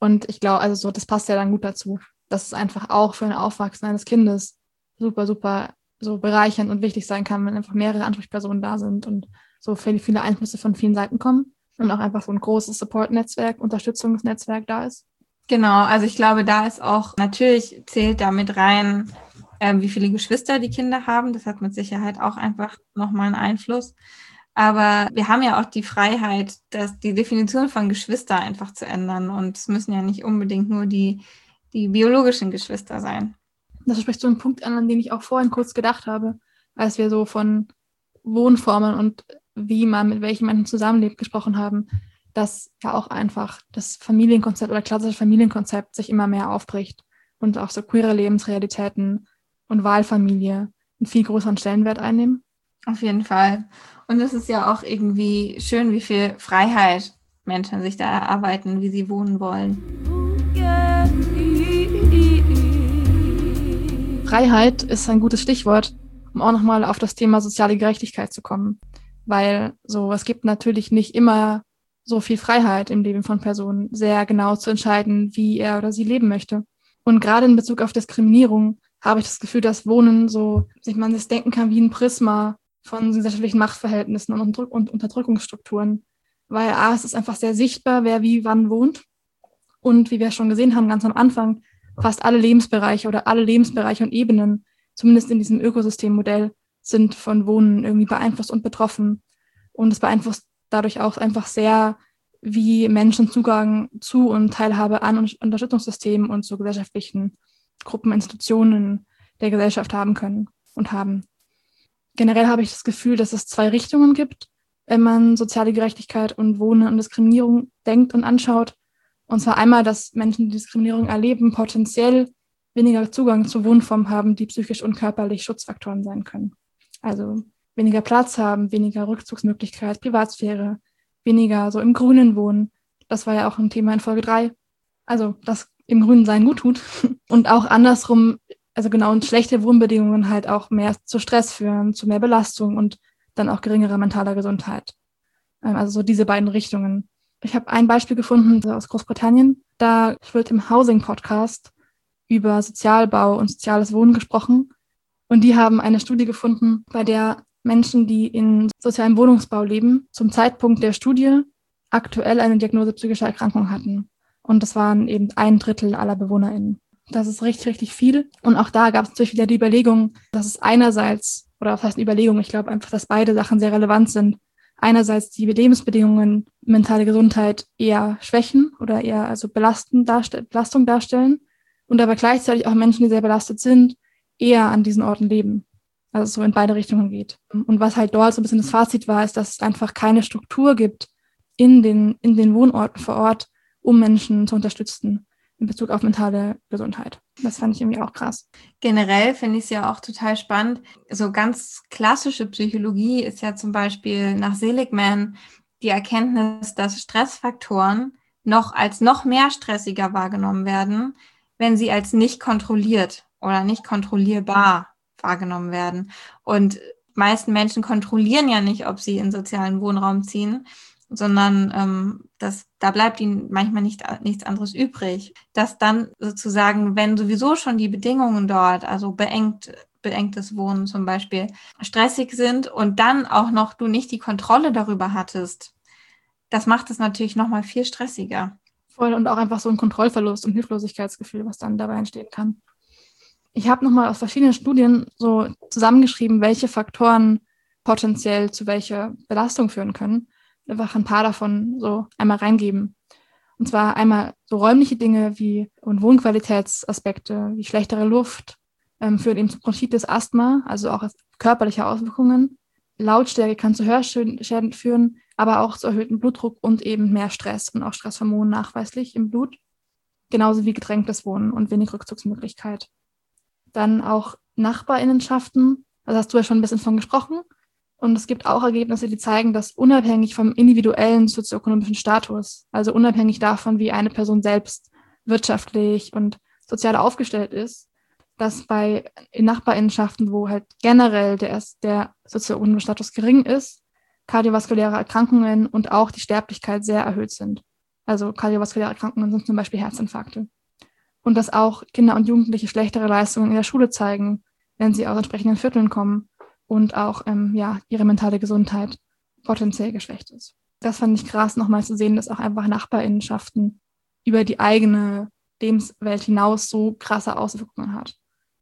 Und ich glaube, also so, das passt ja dann gut dazu, dass es einfach auch für ein Aufwachsen eines Kindes super, super so bereichernd und wichtig sein kann, wenn einfach mehrere Ansprechpersonen da sind und so viele, viele Einflüsse von vielen Seiten kommen und auch einfach so ein großes Support-Netzwerk, Unterstützungsnetzwerk da ist. Genau, also ich glaube, da ist auch, natürlich zählt da mit rein, äh, wie viele Geschwister die Kinder haben. Das hat mit Sicherheit auch einfach nochmal einen Einfluss. Aber wir haben ja auch die Freiheit, dass die Definition von Geschwister einfach zu ändern. Und es müssen ja nicht unbedingt nur die, die biologischen Geschwister sein. Das spricht so einen Punkt an, an den ich auch vorhin kurz gedacht habe, als wir so von Wohnformen und wie man mit welchen Menschen zusammenlebt gesprochen haben, dass ja auch einfach das Familienkonzept oder klassische Familienkonzept sich immer mehr aufbricht und auch so queere Lebensrealitäten und Wahlfamilie einen viel größeren Stellenwert einnehmen. Auf jeden Fall. Und es ist ja auch irgendwie schön, wie viel Freiheit Menschen sich da erarbeiten, wie sie wohnen wollen. Freiheit ist ein gutes Stichwort, um auch nochmal auf das Thema soziale Gerechtigkeit zu kommen. Weil so, es gibt natürlich nicht immer so viel Freiheit im Leben von Personen, sehr genau zu entscheiden, wie er oder sie leben möchte. Und gerade in Bezug auf Diskriminierung habe ich das Gefühl, dass Wohnen so, sich man das denken kann wie ein Prisma von gesellschaftlichen Machtverhältnissen und, Unterdrück- und Unterdrückungsstrukturen. Weil A, es ist einfach sehr sichtbar, wer wie wann wohnt. Und wie wir schon gesehen haben, ganz am Anfang, fast alle Lebensbereiche oder alle Lebensbereiche und Ebenen, zumindest in diesem Ökosystemmodell, sind von Wohnen irgendwie beeinflusst und betroffen. Und es beeinflusst dadurch auch einfach sehr, wie Menschen Zugang zu und Teilhabe an Unterstützungssystemen und zu gesellschaftlichen Gruppen, Institutionen der Gesellschaft haben können und haben. Generell habe ich das Gefühl, dass es zwei Richtungen gibt, wenn man soziale Gerechtigkeit und Wohnen und Diskriminierung denkt und anschaut. Und zwar einmal, dass Menschen, die Diskriminierung erleben, potenziell weniger Zugang zu Wohnformen haben, die psychisch und körperlich Schutzfaktoren sein können. Also weniger Platz haben, weniger Rückzugsmöglichkeit, Privatsphäre, weniger so im Grünen wohnen. Das war ja auch ein Thema in Folge drei. Also, dass im Grünen sein gut tut. Und auch andersrum, also genau, und schlechte Wohnbedingungen halt auch mehr zu Stress führen, zu mehr Belastung und dann auch geringerer mentaler Gesundheit. Also so diese beiden Richtungen. Ich habe ein Beispiel gefunden aus Großbritannien. Da wird im Housing-Podcast über Sozialbau und soziales Wohnen gesprochen. Und die haben eine Studie gefunden, bei der Menschen, die in sozialem Wohnungsbau leben, zum Zeitpunkt der Studie aktuell eine Diagnose psychischer Erkrankung hatten. Und das waren eben ein Drittel aller BewohnerInnen. Das ist richtig, richtig viel. Und auch da gab es natürlich wieder die Überlegung, dass es einerseits, oder was heißt eine Überlegung, ich glaube einfach, dass beide Sachen sehr relevant sind. Einerseits die Lebensbedingungen, mentale Gesundheit eher schwächen oder eher also belasten, darstell- Belastung darstellen und aber gleichzeitig auch Menschen, die sehr belastet sind, eher an diesen Orten leben. Also es so in beide Richtungen geht. Und was halt dort so ein bisschen das Fazit war, ist, dass es einfach keine Struktur gibt in den, in den Wohnorten vor Ort, um Menschen zu unterstützen in Bezug auf mentale Gesundheit. Das fand ich irgendwie auch krass. Generell finde ich es ja auch total spannend. So ganz klassische Psychologie ist ja zum Beispiel nach Seligman die Erkenntnis, dass Stressfaktoren noch als noch mehr stressiger wahrgenommen werden, wenn sie als nicht kontrolliert oder nicht kontrollierbar wahrgenommen werden. Und die meisten Menschen kontrollieren ja nicht, ob sie in sozialen Wohnraum ziehen, sondern ähm, das, da bleibt ihnen manchmal nicht, nichts anderes übrig. Dass dann sozusagen, wenn sowieso schon die Bedingungen dort, also beengt, beengtes Wohnen zum Beispiel, stressig sind und dann auch noch du nicht die Kontrolle darüber hattest, das macht es natürlich nochmal viel stressiger. Voll, und auch einfach so ein Kontrollverlust und Hilflosigkeitsgefühl, was dann dabei entstehen kann. Ich habe nochmal aus verschiedenen Studien so zusammengeschrieben, welche Faktoren potenziell zu welcher Belastung führen können. Einfach ein paar davon so einmal reingeben. Und zwar einmal so räumliche Dinge wie und Wohnqualitätsaspekte, wie schlechtere Luft, ähm, führen eben zu Bronchitis, Asthma, also auch körperliche Auswirkungen. Lautstärke kann zu Hörschäden führen, aber auch zu erhöhtem Blutdruck und eben mehr Stress und auch Stresshormone nachweislich im Blut. Genauso wie gedrängtes Wohnen und wenig Rückzugsmöglichkeit. Dann auch Nachbarinnenschaften, da hast du ja schon ein bisschen von gesprochen. Und es gibt auch Ergebnisse, die zeigen, dass unabhängig vom individuellen sozioökonomischen Status, also unabhängig davon, wie eine Person selbst wirtschaftlich und sozial aufgestellt ist, dass bei in Nachbarinnenschaften, wo halt generell der, der sozioökonomische Status gering ist, kardiovaskuläre Erkrankungen und auch die Sterblichkeit sehr erhöht sind. Also kardiovaskuläre Erkrankungen sind zum Beispiel Herzinfarkte. Und dass auch Kinder und Jugendliche schlechtere Leistungen in der Schule zeigen, wenn sie aus entsprechenden Vierteln kommen und auch ähm, ja, ihre mentale Gesundheit potenziell geschwächt ist. Das fand ich krass, nochmal zu sehen, dass auch einfach Nachbarinnenschaften über die eigene Lebenswelt hinaus so krasse Auswirkungen hat.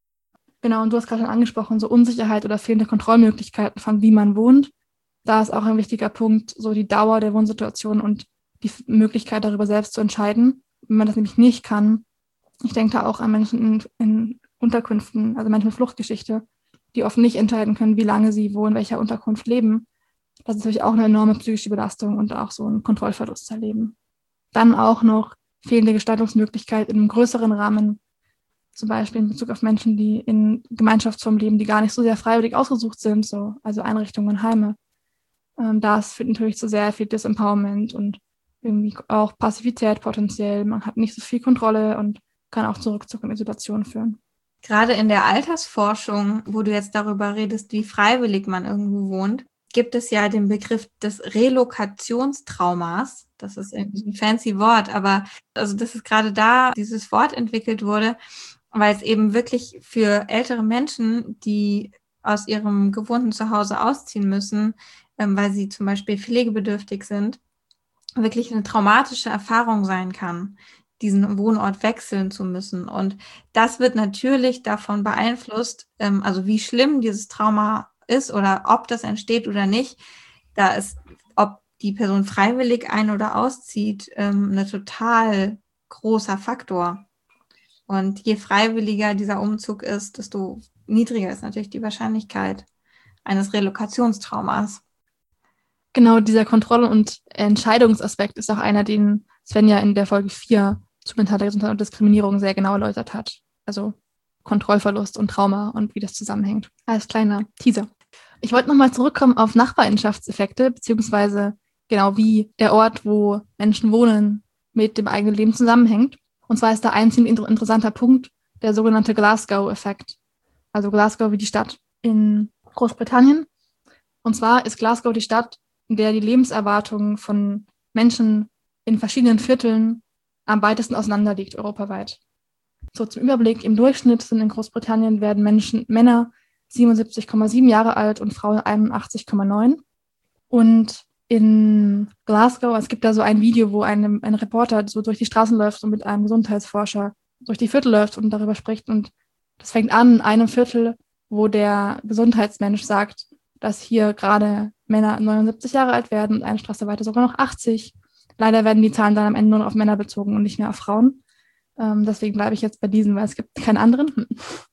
Genau, und du hast gerade schon angesprochen, so Unsicherheit oder fehlende Kontrollmöglichkeiten von wie man wohnt. Da ist auch ein wichtiger Punkt, so die Dauer der Wohnsituation und die Möglichkeit, darüber selbst zu entscheiden. Wenn man das nämlich nicht kann, ich denke da auch an Menschen in, in Unterkünften, also Menschen mit Fluchtgeschichte, die oft nicht entscheiden können, wie lange sie wo in welcher Unterkunft leben. Das ist natürlich auch eine enorme psychische Belastung und auch so einen Kontrollverlust zu erleben. Dann auch noch fehlende Gestaltungsmöglichkeit in einem größeren Rahmen, zum Beispiel in Bezug auf Menschen, die in Gemeinschaftsformen leben, die gar nicht so sehr freiwillig ausgesucht sind, so, also Einrichtungen, Heime. Ähm, das führt natürlich zu sehr viel Disempowerment und irgendwie auch Passivität potenziell. Man hat nicht so viel Kontrolle und kann auch zu Rückzug und Isolation führen. Gerade in der Altersforschung, wo du jetzt darüber redest, wie freiwillig man irgendwo wohnt, gibt es ja den Begriff des Relokationstraumas. Das ist irgendwie ein fancy Wort, aber also das ist gerade da dieses Wort entwickelt wurde, weil es eben wirklich für ältere Menschen, die aus ihrem gewohnten Zuhause ausziehen müssen, ähm, weil sie zum Beispiel pflegebedürftig sind, wirklich eine traumatische Erfahrung sein kann, diesen Wohnort wechseln zu müssen. Und das wird natürlich davon beeinflusst, ähm, also wie schlimm dieses Trauma ist oder ob das entsteht oder nicht. Da ist, ob die Person freiwillig ein- oder auszieht, ähm, ein total großer Faktor. Und je freiwilliger dieser Umzug ist, desto niedriger ist natürlich die Wahrscheinlichkeit eines Relokationstraumas. Genau, dieser Kontrolle- und Entscheidungsaspekt ist auch einer, den Sven ja in der Folge vier zu mentaler Gesundheit und Diskriminierung sehr genau erläutert hat. Also Kontrollverlust und Trauma und wie das zusammenhängt. Als kleiner Teaser. Ich wollte nochmal zurückkommen auf Nachbarschaftseffekte, beziehungsweise genau wie der Ort, wo Menschen wohnen, mit dem eigenen Leben zusammenhängt. Und zwar ist da ein ziemlich interessanter Punkt, der sogenannte Glasgow-Effekt. Also Glasgow wie die Stadt in Großbritannien. Und zwar ist Glasgow die Stadt, in der die Lebenserwartung von Menschen in verschiedenen Vierteln am weitesten auseinander liegt, europaweit. So zum Überblick, im Durchschnitt sind in Großbritannien werden Menschen, Männer siebenundsiebzig Komma sieben Jahre alt und Frauen einundachtzig Komma neun. Und in Glasgow, es gibt da so ein Video, wo ein, ein Reporter so durch die Straßen läuft und mit einem Gesundheitsforscher durch die Viertel läuft und darüber spricht. Und das fängt an in einem Viertel, wo der Gesundheitsmensch sagt, dass hier gerade Männer neunundsiebzig Jahre alt werden und eine Straße weiter sogar noch achtzig. Leider werden die Zahlen dann am Ende nur noch auf Männer bezogen und nicht mehr auf Frauen. Ähm, deswegen bleibe ich jetzt bei diesen, weil es gibt keinen anderen.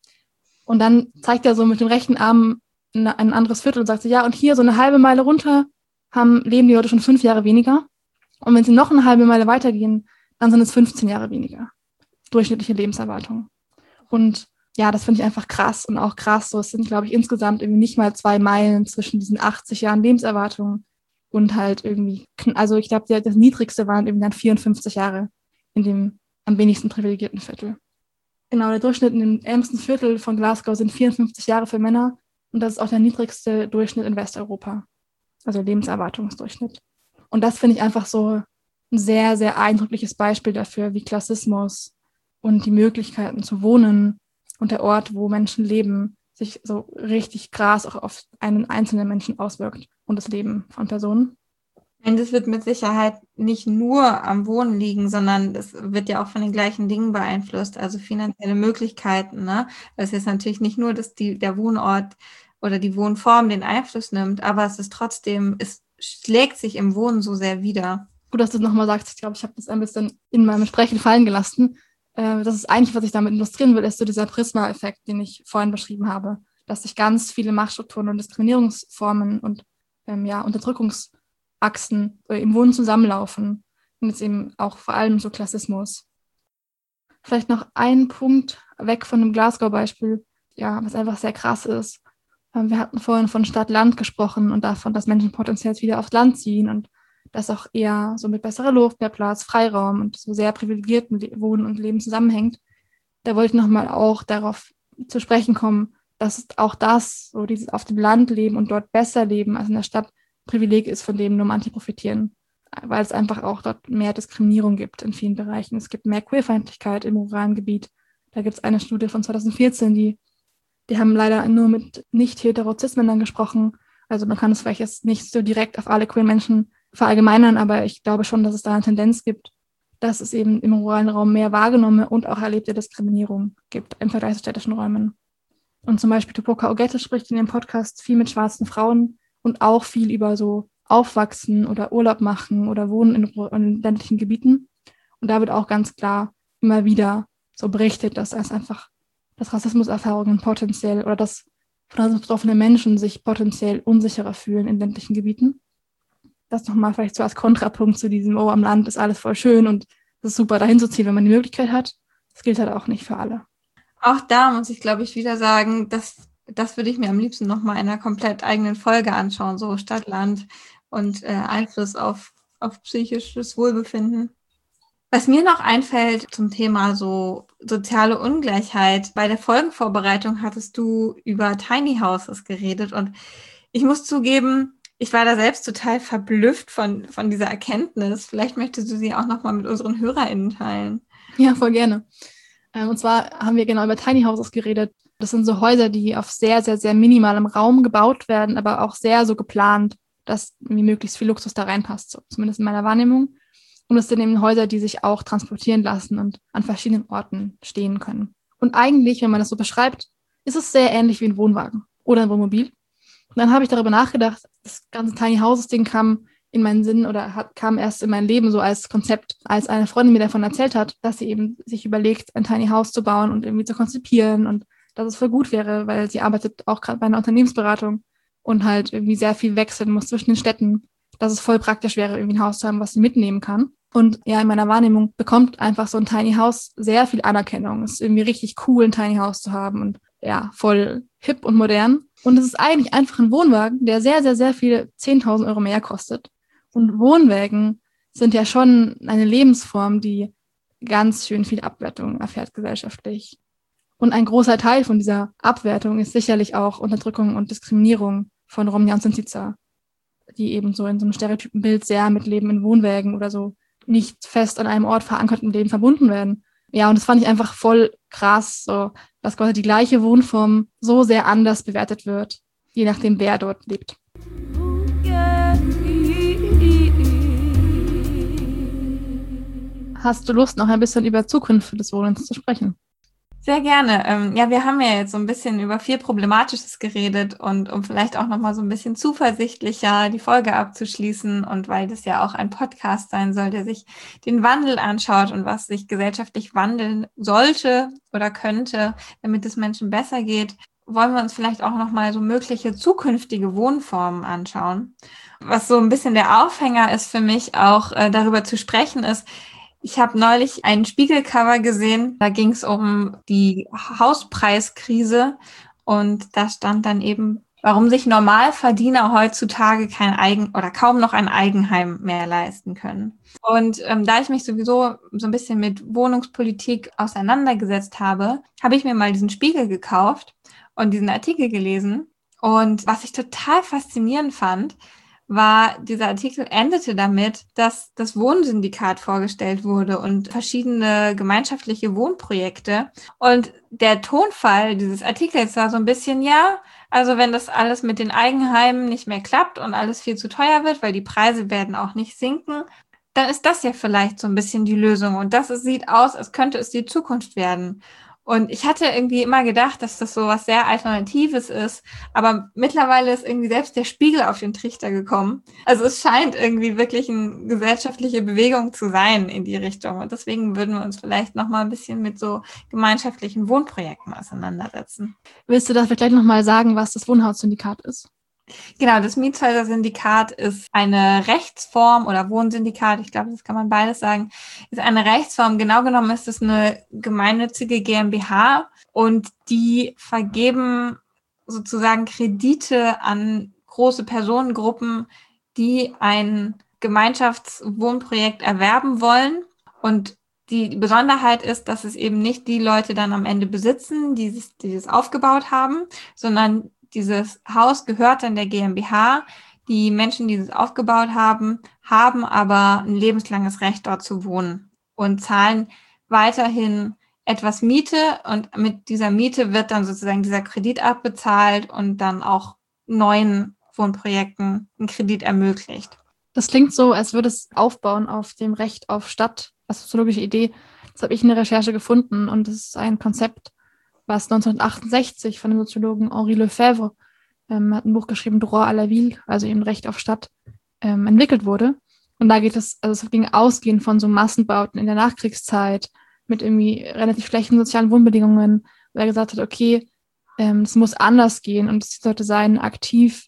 Und dann zeigt er so mit dem rechten Arm ein anderes Viertel und sagt so, ja, und hier so eine halbe Meile runter haben, leben die Leute schon fünf Jahre weniger. Und wenn sie noch eine halbe Meile weitergehen, dann sind es fünfzehn Jahre weniger. Durchschnittliche Lebenserwartung. Und ja, das finde ich einfach krass und auch krass. So, es sind, glaube ich, insgesamt irgendwie nicht mal zwei Meilen zwischen diesen achtzig Jahren Lebenserwartung und halt irgendwie, also ich glaube, das niedrigste waren irgendwie dann vierundfünfzig Jahre in dem am wenigsten privilegierten Viertel. Genau, der Durchschnitt in dem ärmsten Viertel von Glasgow sind vierundfünfzig Jahre für Männer und das ist auch der niedrigste Durchschnitt in Westeuropa, also Lebenserwartungsdurchschnitt. Und das finde ich einfach so ein sehr, sehr eindrückliches Beispiel dafür, wie Klassismus und die Möglichkeiten zu wohnen und der Ort, wo Menschen leben, sich so richtig krass auch auf einen einzelnen Menschen auswirkt und das Leben von Personen. Und das wird mit Sicherheit nicht nur am Wohnen liegen, sondern das wird ja auch von den gleichen Dingen beeinflusst, also finanzielle Möglichkeiten. Ne? Das ist natürlich nicht nur, dass die, der Wohnort oder die Wohnform den Einfluss nimmt, aber es ist trotzdem, es schlägt sich im Wohnen so sehr wider. Gut, dass du das nochmal sagst. Ich glaube, ich habe das ein bisschen in meinem Sprechen fallen gelassen. Äh, das ist eigentlich, was ich damit illustrieren will, ist so dieser Prisma-Effekt, den ich vorhin beschrieben habe, dass sich ganz viele Machtstrukturen und Diskriminierungsformen und ähm, ja, Unterdrückungs Achsen im Wohnen zusammenlaufen und jetzt eben auch vor allem so Klassismus. Vielleicht noch ein Punkt weg von dem Glasgow-Beispiel, ja, was einfach sehr krass ist. Wir hatten vorhin von Stadt-Land gesprochen und davon, dass Menschen potenziell wieder aufs Land ziehen und das auch eher so mit besserer Luft, mehr Platz, Freiraum und so sehr privilegierten Wohnen und Leben zusammenhängt. Da wollte ich nochmal auch darauf zu sprechen kommen, dass auch das, so dieses auf dem Land leben und dort besser leben als in der Stadt, Privileg ist, von dem nur manche profitieren. weil es einfach auch dort mehr Diskriminierung gibt in vielen Bereichen. Es gibt mehr Queerfeindlichkeit im ruralen Gebiet. Da gibt es eine Studie von zwanzig vierzehn, die, die haben leider nur mit nicht-hetero-cis-Männern gesprochen. Also man kann es vielleicht jetzt nicht so direkt auf alle queer Menschen verallgemeinern, aber ich glaube schon, dass es da eine Tendenz gibt, dass es eben im ruralen Raum mehr wahrgenommene und auch erlebte Diskriminierung gibt im Vergleich zu städtischen Räumen. Und zum Beispiel Tupoka Ogette spricht in dem Podcast viel mit schwarzen Frauen und auch viel über so Aufwachsen oder Urlaub machen oder Wohnen in, in ländlichen Gebieten. Und da wird auch ganz klar immer wieder so berichtet, dass es einfach, dass Rassismuserfahrungen potenziell oder dass von betroffene Menschen sich potenziell unsicherer fühlen in ländlichen Gebieten. Das nochmal vielleicht so als Kontrapunkt zu diesem, oh, am Land ist alles voll schön und es ist super, dahin zu ziehen, wenn man die Möglichkeit hat. Das gilt halt auch nicht für alle. Auch da muss ich, glaube ich, wieder sagen, dass das würde ich mir am liebsten nochmal in einer komplett eigenen Folge anschauen, so Stadt, Land und äh, Einfluss auf, auf psychisches Wohlbefinden. Was mir noch einfällt zum Thema so soziale Ungleichheit, bei der Folgenvorbereitung hattest du über Tiny Houses geredet und ich muss zugeben, ich war da selbst total verblüfft von, von dieser Erkenntnis. Vielleicht möchtest du sie auch nochmal mit unseren HörerInnen teilen. Ja, voll gerne. Und zwar haben wir genau über Tiny Houses geredet. Das sind so Häuser, die auf sehr, sehr, sehr minimalem Raum gebaut werden, aber auch sehr so geplant, dass wie möglichst viel Luxus da reinpasst, so, zumindest in meiner Wahrnehmung. Und es sind eben Häuser, die sich auch transportieren lassen und an verschiedenen Orten stehen können. Und eigentlich, wenn man das so beschreibt, ist es sehr ähnlich wie ein Wohnwagen oder ein Wohnmobil. Und dann habe ich darüber nachgedacht, das ganze Tiny Houses-Ding kam in meinen Sinn oder hat, kam erst in mein Leben so als Konzept, als eine Freundin mir davon erzählt hat, dass sie eben sich überlegt, ein Tiny House zu bauen und irgendwie zu konzipieren und dass es voll gut wäre, weil sie arbeitet auch gerade bei einer Unternehmensberatung und halt irgendwie sehr viel wechseln muss zwischen den Städten, dass es voll praktisch wäre, irgendwie ein Haus zu haben, was sie mitnehmen kann. Und ja, in meiner Wahrnehmung bekommt einfach so ein Tiny House sehr viel Anerkennung. Es ist irgendwie richtig cool, ein Tiny House zu haben und ja, voll hip und modern. Und es ist eigentlich einfach ein Wohnwagen, der sehr, sehr, sehr viel zehntausend Euro mehr kostet. Und Wohnwägen sind ja schon eine Lebensform, die ganz schön viel Abwertung erfährt gesellschaftlich. Und ein großer Teil von dieser Abwertung ist sicherlich auch Unterdrückung und Diskriminierung von Romja und Sintica, die eben so in so einem Stereotypenbild sehr mit Leben in Wohnwägen oder so nicht fest an einem Ort verankerten Leben verbunden werden. Ja, und das fand ich einfach voll krass, so, dass quasi die gleiche Wohnform so sehr anders bewertet wird, je nachdem, wer dort lebt. Hast du Lust, noch ein bisschen über Zukünfte des Wohnens zu sprechen? Sehr gerne. Ähm, ja, wir haben ja jetzt so ein bisschen über viel Problematisches geredet und um vielleicht auch nochmal so ein bisschen zuversichtlicher die Folge abzuschließen und weil das ja auch ein Podcast sein soll, der sich den Wandel anschaut und was sich gesellschaftlich wandeln sollte oder könnte, damit es Menschen besser geht, wollen wir uns vielleicht auch nochmal so mögliche zukünftige Wohnformen anschauen. Was so ein bisschen der Aufhänger ist für mich auch äh, darüber zu sprechen ist, ich habe neulich ein Spiegelcover gesehen, da ging es um die Hauspreiskrise und da stand dann eben, warum sich Normalverdiener heutzutage kein Eigen oder kaum noch ein Eigenheim mehr leisten können. Und ähm, da ich mich sowieso so ein bisschen mit Wohnungspolitik auseinandergesetzt habe, habe ich mir mal diesen Spiegel gekauft und diesen Artikel gelesen. Und was ich total faszinierend fand, war, dieser Artikel endete damit, dass das Wohnsyndikat vorgestellt wurde und verschiedene gemeinschaftliche Wohnprojekte. Und der Tonfall dieses Artikels war so ein bisschen, ja, also wenn das alles mit den Eigenheimen nicht mehr klappt und alles viel zu teuer wird, weil die Preise werden auch nicht sinken, dann ist das ja vielleicht so ein bisschen die Lösung. Und das es sieht aus, als könnte es die Zukunft werden. Und ich hatte irgendwie immer gedacht, dass das so was sehr Alternatives ist. Aber mittlerweile ist irgendwie selbst der Spiegel auf den Trichter gekommen. Also es scheint irgendwie wirklich eine gesellschaftliche Bewegung zu sein in die Richtung. Und deswegen würden wir uns vielleicht noch mal ein bisschen mit so gemeinschaftlichen Wohnprojekten auseinandersetzen. Willst du das vielleicht nochmal sagen, was das Wohnhaussyndikat ist? Genau, das Mietshäuser-Syndikat ist eine Rechtsform oder Wohnsyndikat, ich glaube, das kann man beides sagen, ist eine Rechtsform. Genau genommen ist es eine gemeinnützige GmbH und die vergeben sozusagen Kredite an große Personengruppen, die ein Gemeinschaftswohnprojekt erwerben wollen. Und die Besonderheit ist, dass es eben nicht die Leute dann am Ende besitzen, die es, die es aufgebaut haben, sondern dieses Haus gehört dann der GmbH, Die Menschen, die es aufgebaut haben, haben aber ein lebenslanges Recht, dort zu wohnen und zahlen weiterhin etwas Miete und mit dieser Miete wird dann sozusagen dieser Kredit abbezahlt und dann auch neuen Wohnprojekten ein Kredit ermöglicht. Das klingt so, als würde es aufbauen auf dem Recht auf Stadt, als soziologische Idee. Das habe ich in der Recherche gefunden und das ist ein Konzept, was neunzehnhundertachtundsechzig von dem Soziologen Henri Lefebvre, ähm, hat ein Buch geschrieben, Droit à la Ville, also eben Recht auf Stadt, ähm, entwickelt wurde. Und da geht es, also es ging ausgehend von so Massenbauten in der Nachkriegszeit mit irgendwie relativ schlechten sozialen Wohnbedingungen, wo er gesagt hat, okay, ähm, es muss anders gehen und es sollte sein, aktiv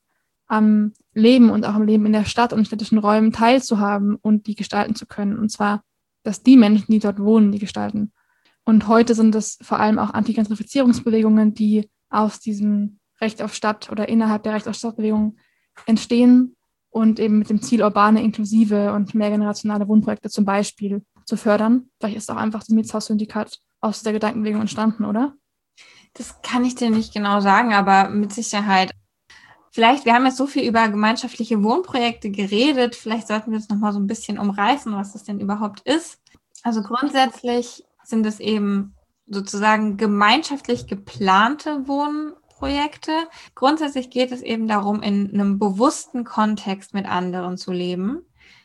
am Leben und auch am Leben in der Stadt und in städtischen Räumen teilzuhaben und die gestalten zu können. Und zwar, dass die Menschen, die dort wohnen, die gestalten. Und heute sind es vor allem auch Antigentrifizierungsbewegungen, die aus diesem Recht auf Stadt oder innerhalb der Recht auf Stadtbewegung entstehen und eben mit dem Ziel, urbane, inklusive und mehrgenerationale Wohnprojekte zum Beispiel zu fördern. Vielleicht ist auch einfach das Mietshaus-Syndikat aus der Gedankenbewegung entstanden, oder? Das kann ich dir nicht genau sagen, aber mit Sicherheit. Vielleicht, wir haben jetzt so viel über gemeinschaftliche Wohnprojekte geredet, vielleicht sollten wir es nochmal so ein bisschen umreißen, was das denn überhaupt ist. Also grundsätzlich sind es eben sozusagen gemeinschaftlich geplante Wohnprojekte. Grundsätzlich geht es eben darum, in einem bewussten Kontext mit anderen zu leben.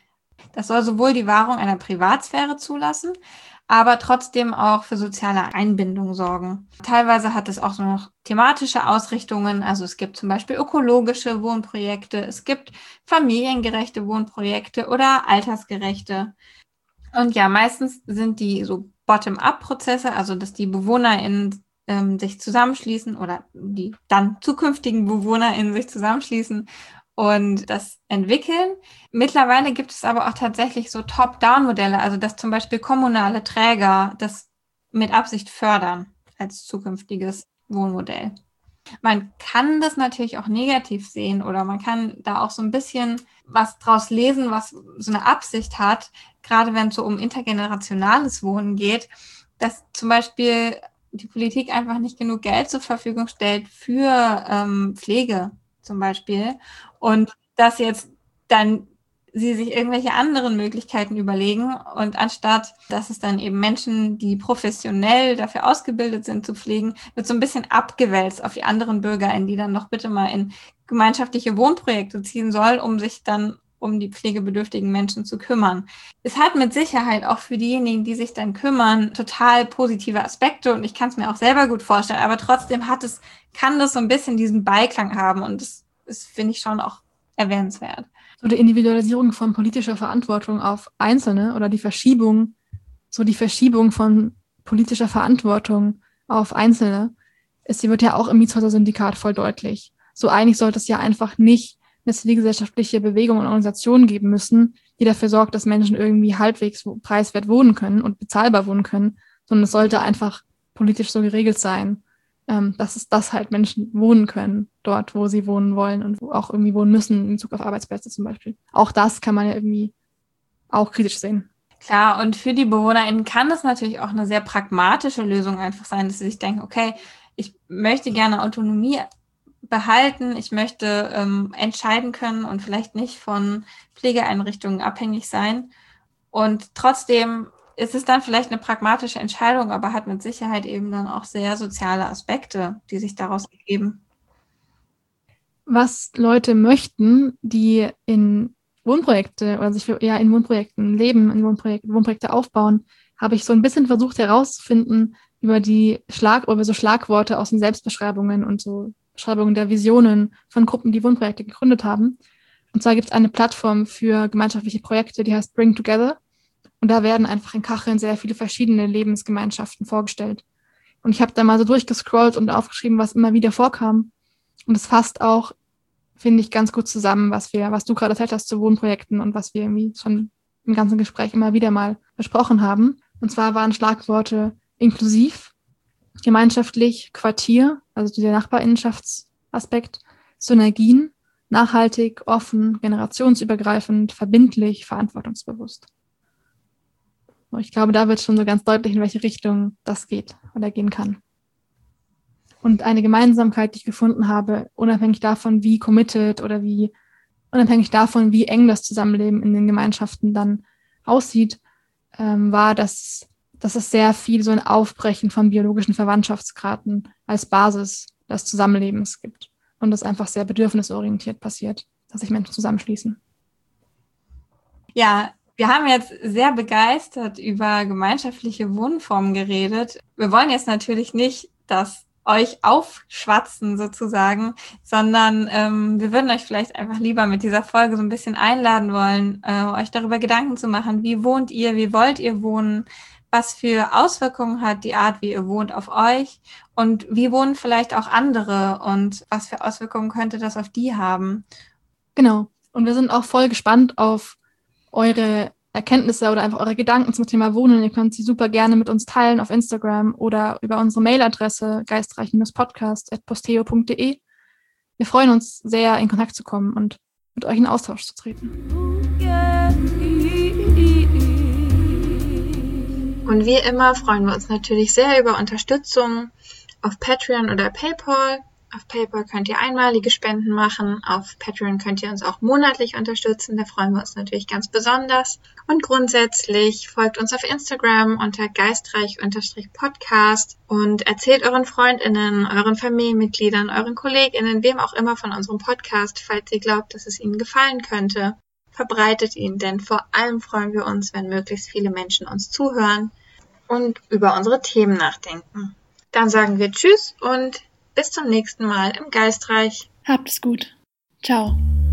Das soll sowohl die Wahrung einer Privatsphäre zulassen, aber trotzdem auch für soziale Einbindung sorgen. Teilweise hat es auch so noch thematische Ausrichtungen, also es gibt zum Beispiel ökologische Wohnprojekte, es gibt familiengerechte Wohnprojekte oder altersgerechte. Und ja, meistens sind die so Bottom-up-Prozesse, also dass die BewohnerInnen ähm, sich zusammenschließen oder die dann zukünftigen BewohnerInnen sich zusammenschließen und das entwickeln. Mittlerweile gibt es aber auch tatsächlich so Top-Down-Modelle, also dass zum Beispiel kommunale Träger das mit Absicht fördern als zukünftiges Wohnmodell. Man kann das natürlich auch negativ sehen oder man kann da auch so ein bisschen was draus lesen, was so eine Absicht hat, gerade wenn es so um intergenerationales Wohnen geht, dass zum Beispiel die Politik einfach nicht genug Geld zur Verfügung stellt für ähm, Pflege zum Beispiel und dass jetzt dann sie sich irgendwelche anderen Möglichkeiten überlegen und anstatt, dass es dann eben Menschen, die professionell dafür ausgebildet sind zu pflegen, wird so ein bisschen abgewälzt auf die anderen BürgerInnen, die dann noch bitte mal in gemeinschaftliche Wohnprojekte ziehen soll, um sich dann um die pflegebedürftigen Menschen zu kümmern. Es hat mit Sicherheit auch für diejenigen, die sich dann kümmern, total positive Aspekte und ich kann es mir auch selber gut vorstellen, aber trotzdem hat es, kann das so ein bisschen diesen Beiklang haben und das ist, finde ich, schon auch erwähnenswert. So die Individualisierung von politischer Verantwortung auf Einzelne oder die Verschiebung, so die Verschiebung von politischer Verantwortung auf Einzelne, ist, sie wird ja auch im Mietshäuser-Syndikat voll deutlich. So eigentlich sollte es ja einfach nicht eine zivilgesellschaftliche Bewegung und Organisation geben müssen, die dafür sorgt, dass Menschen irgendwie halbwegs preiswert wohnen können und bezahlbar wohnen können, sondern es sollte einfach politisch so geregelt sein, ähm, dass es das halt Menschen wohnen können, dort, wo sie wohnen wollen und wo auch irgendwie wohnen müssen, in Bezug auf Arbeitsplätze zum Beispiel. Auch das kann man ja irgendwie auch kritisch sehen. Klar, und für die BewohnerInnen kann das natürlich auch eine sehr pragmatische Lösung einfach sein, dass sie sich denken, okay, ich möchte gerne Autonomie behalten, ich möchte ähm, entscheiden können und vielleicht nicht von Pflegeeinrichtungen abhängig sein. Und trotzdem ist es dann vielleicht eine pragmatische Entscheidung, aber hat mit Sicherheit eben dann auch sehr soziale Aspekte, die sich daraus ergeben. Was Leute möchten, die in Wohnprojekte oder sich für, ja in Wohnprojekten leben, in Wohnprojekte, Wohnprojekte aufbauen, habe ich so ein bisschen versucht herauszufinden über die Schlag, über so Schlagworte aus den Selbstbeschreibungen und so Beschreibungen der Visionen von Gruppen, die Wohnprojekte gegründet haben. Und zwar gibt es eine Plattform für gemeinschaftliche Projekte, die heißt Bring Together. Und da werden einfach in Kacheln sehr viele verschiedene Lebensgemeinschaften vorgestellt. Und ich habe da mal so durchgescrollt und aufgeschrieben, was immer wieder vorkam. Und es fasst auch, finde ich, ganz gut zusammen, was wir, was du gerade erzählt hast zu Wohnprojekten und was wir irgendwie schon im ganzen Gespräch immer wieder mal besprochen haben. Und zwar waren Schlagworte inklusiv, gemeinschaftlich, Quartier, also dieser Nachbarinnenschaftsaspekt, Synergien, nachhaltig, offen, generationsübergreifend, verbindlich, verantwortungsbewusst. Ich glaube, da wird schon so ganz deutlich, in welche Richtung das geht oder gehen kann. Und eine Gemeinsamkeit, die ich gefunden habe, unabhängig davon, wie committed oder wie unabhängig davon, wie eng das Zusammenleben in den Gemeinschaften dann aussieht, ähm, war, dass, dass es sehr viel so ein Aufbrechen von biologischen Verwandtschaftsgraden als Basis des Zusammenlebens gibt. Und das einfach sehr bedürfnisorientiert passiert, dass sich Menschen zusammenschließen. Ja, wir haben jetzt sehr begeistert über gemeinschaftliche Wohnformen geredet. Wir wollen jetzt natürlich nicht das euch aufschwatzen sozusagen, sondern ähm, wir würden euch vielleicht einfach lieber mit dieser Folge so ein bisschen einladen wollen, äh, euch darüber Gedanken zu machen, wie wohnt ihr, wie wollt ihr wohnen, was für Auswirkungen hat die Art, wie ihr wohnt, auf euch und wie wohnen vielleicht auch andere und was für Auswirkungen könnte das auf die haben. Genau. Und wir sind auch voll gespannt auf eure Erkenntnisse oder einfach eure Gedanken zum Thema Wohnen. Ihr könnt sie super gerne mit uns teilen auf Instagram oder über unsere Mailadresse geistreich podcast at posteo punkt de. Wir freuen uns sehr, in Kontakt zu kommen und mit euch in Austausch zu treten. Und wie immer freuen wir uns natürlich sehr über Unterstützung auf Patreon oder PayPal. Auf PayPal könnt ihr einmalige Spenden machen, auf Patreon könnt ihr uns auch monatlich unterstützen, da freuen wir uns natürlich ganz besonders. Und grundsätzlich folgt uns auf Instagram unter geistreich-podcast und erzählt euren FreundInnen, euren Familienmitgliedern, euren KollegInnen, wem auch immer von unserem Podcast, falls ihr glaubt, dass es ihnen gefallen könnte. Verbreitet ihn, denn vor allem freuen wir uns, wenn möglichst viele Menschen uns zuhören und über unsere Themen nachdenken. Dann sagen wir Tschüss und bis zum nächsten Mal im Geistreich. Habt es gut. Ciao.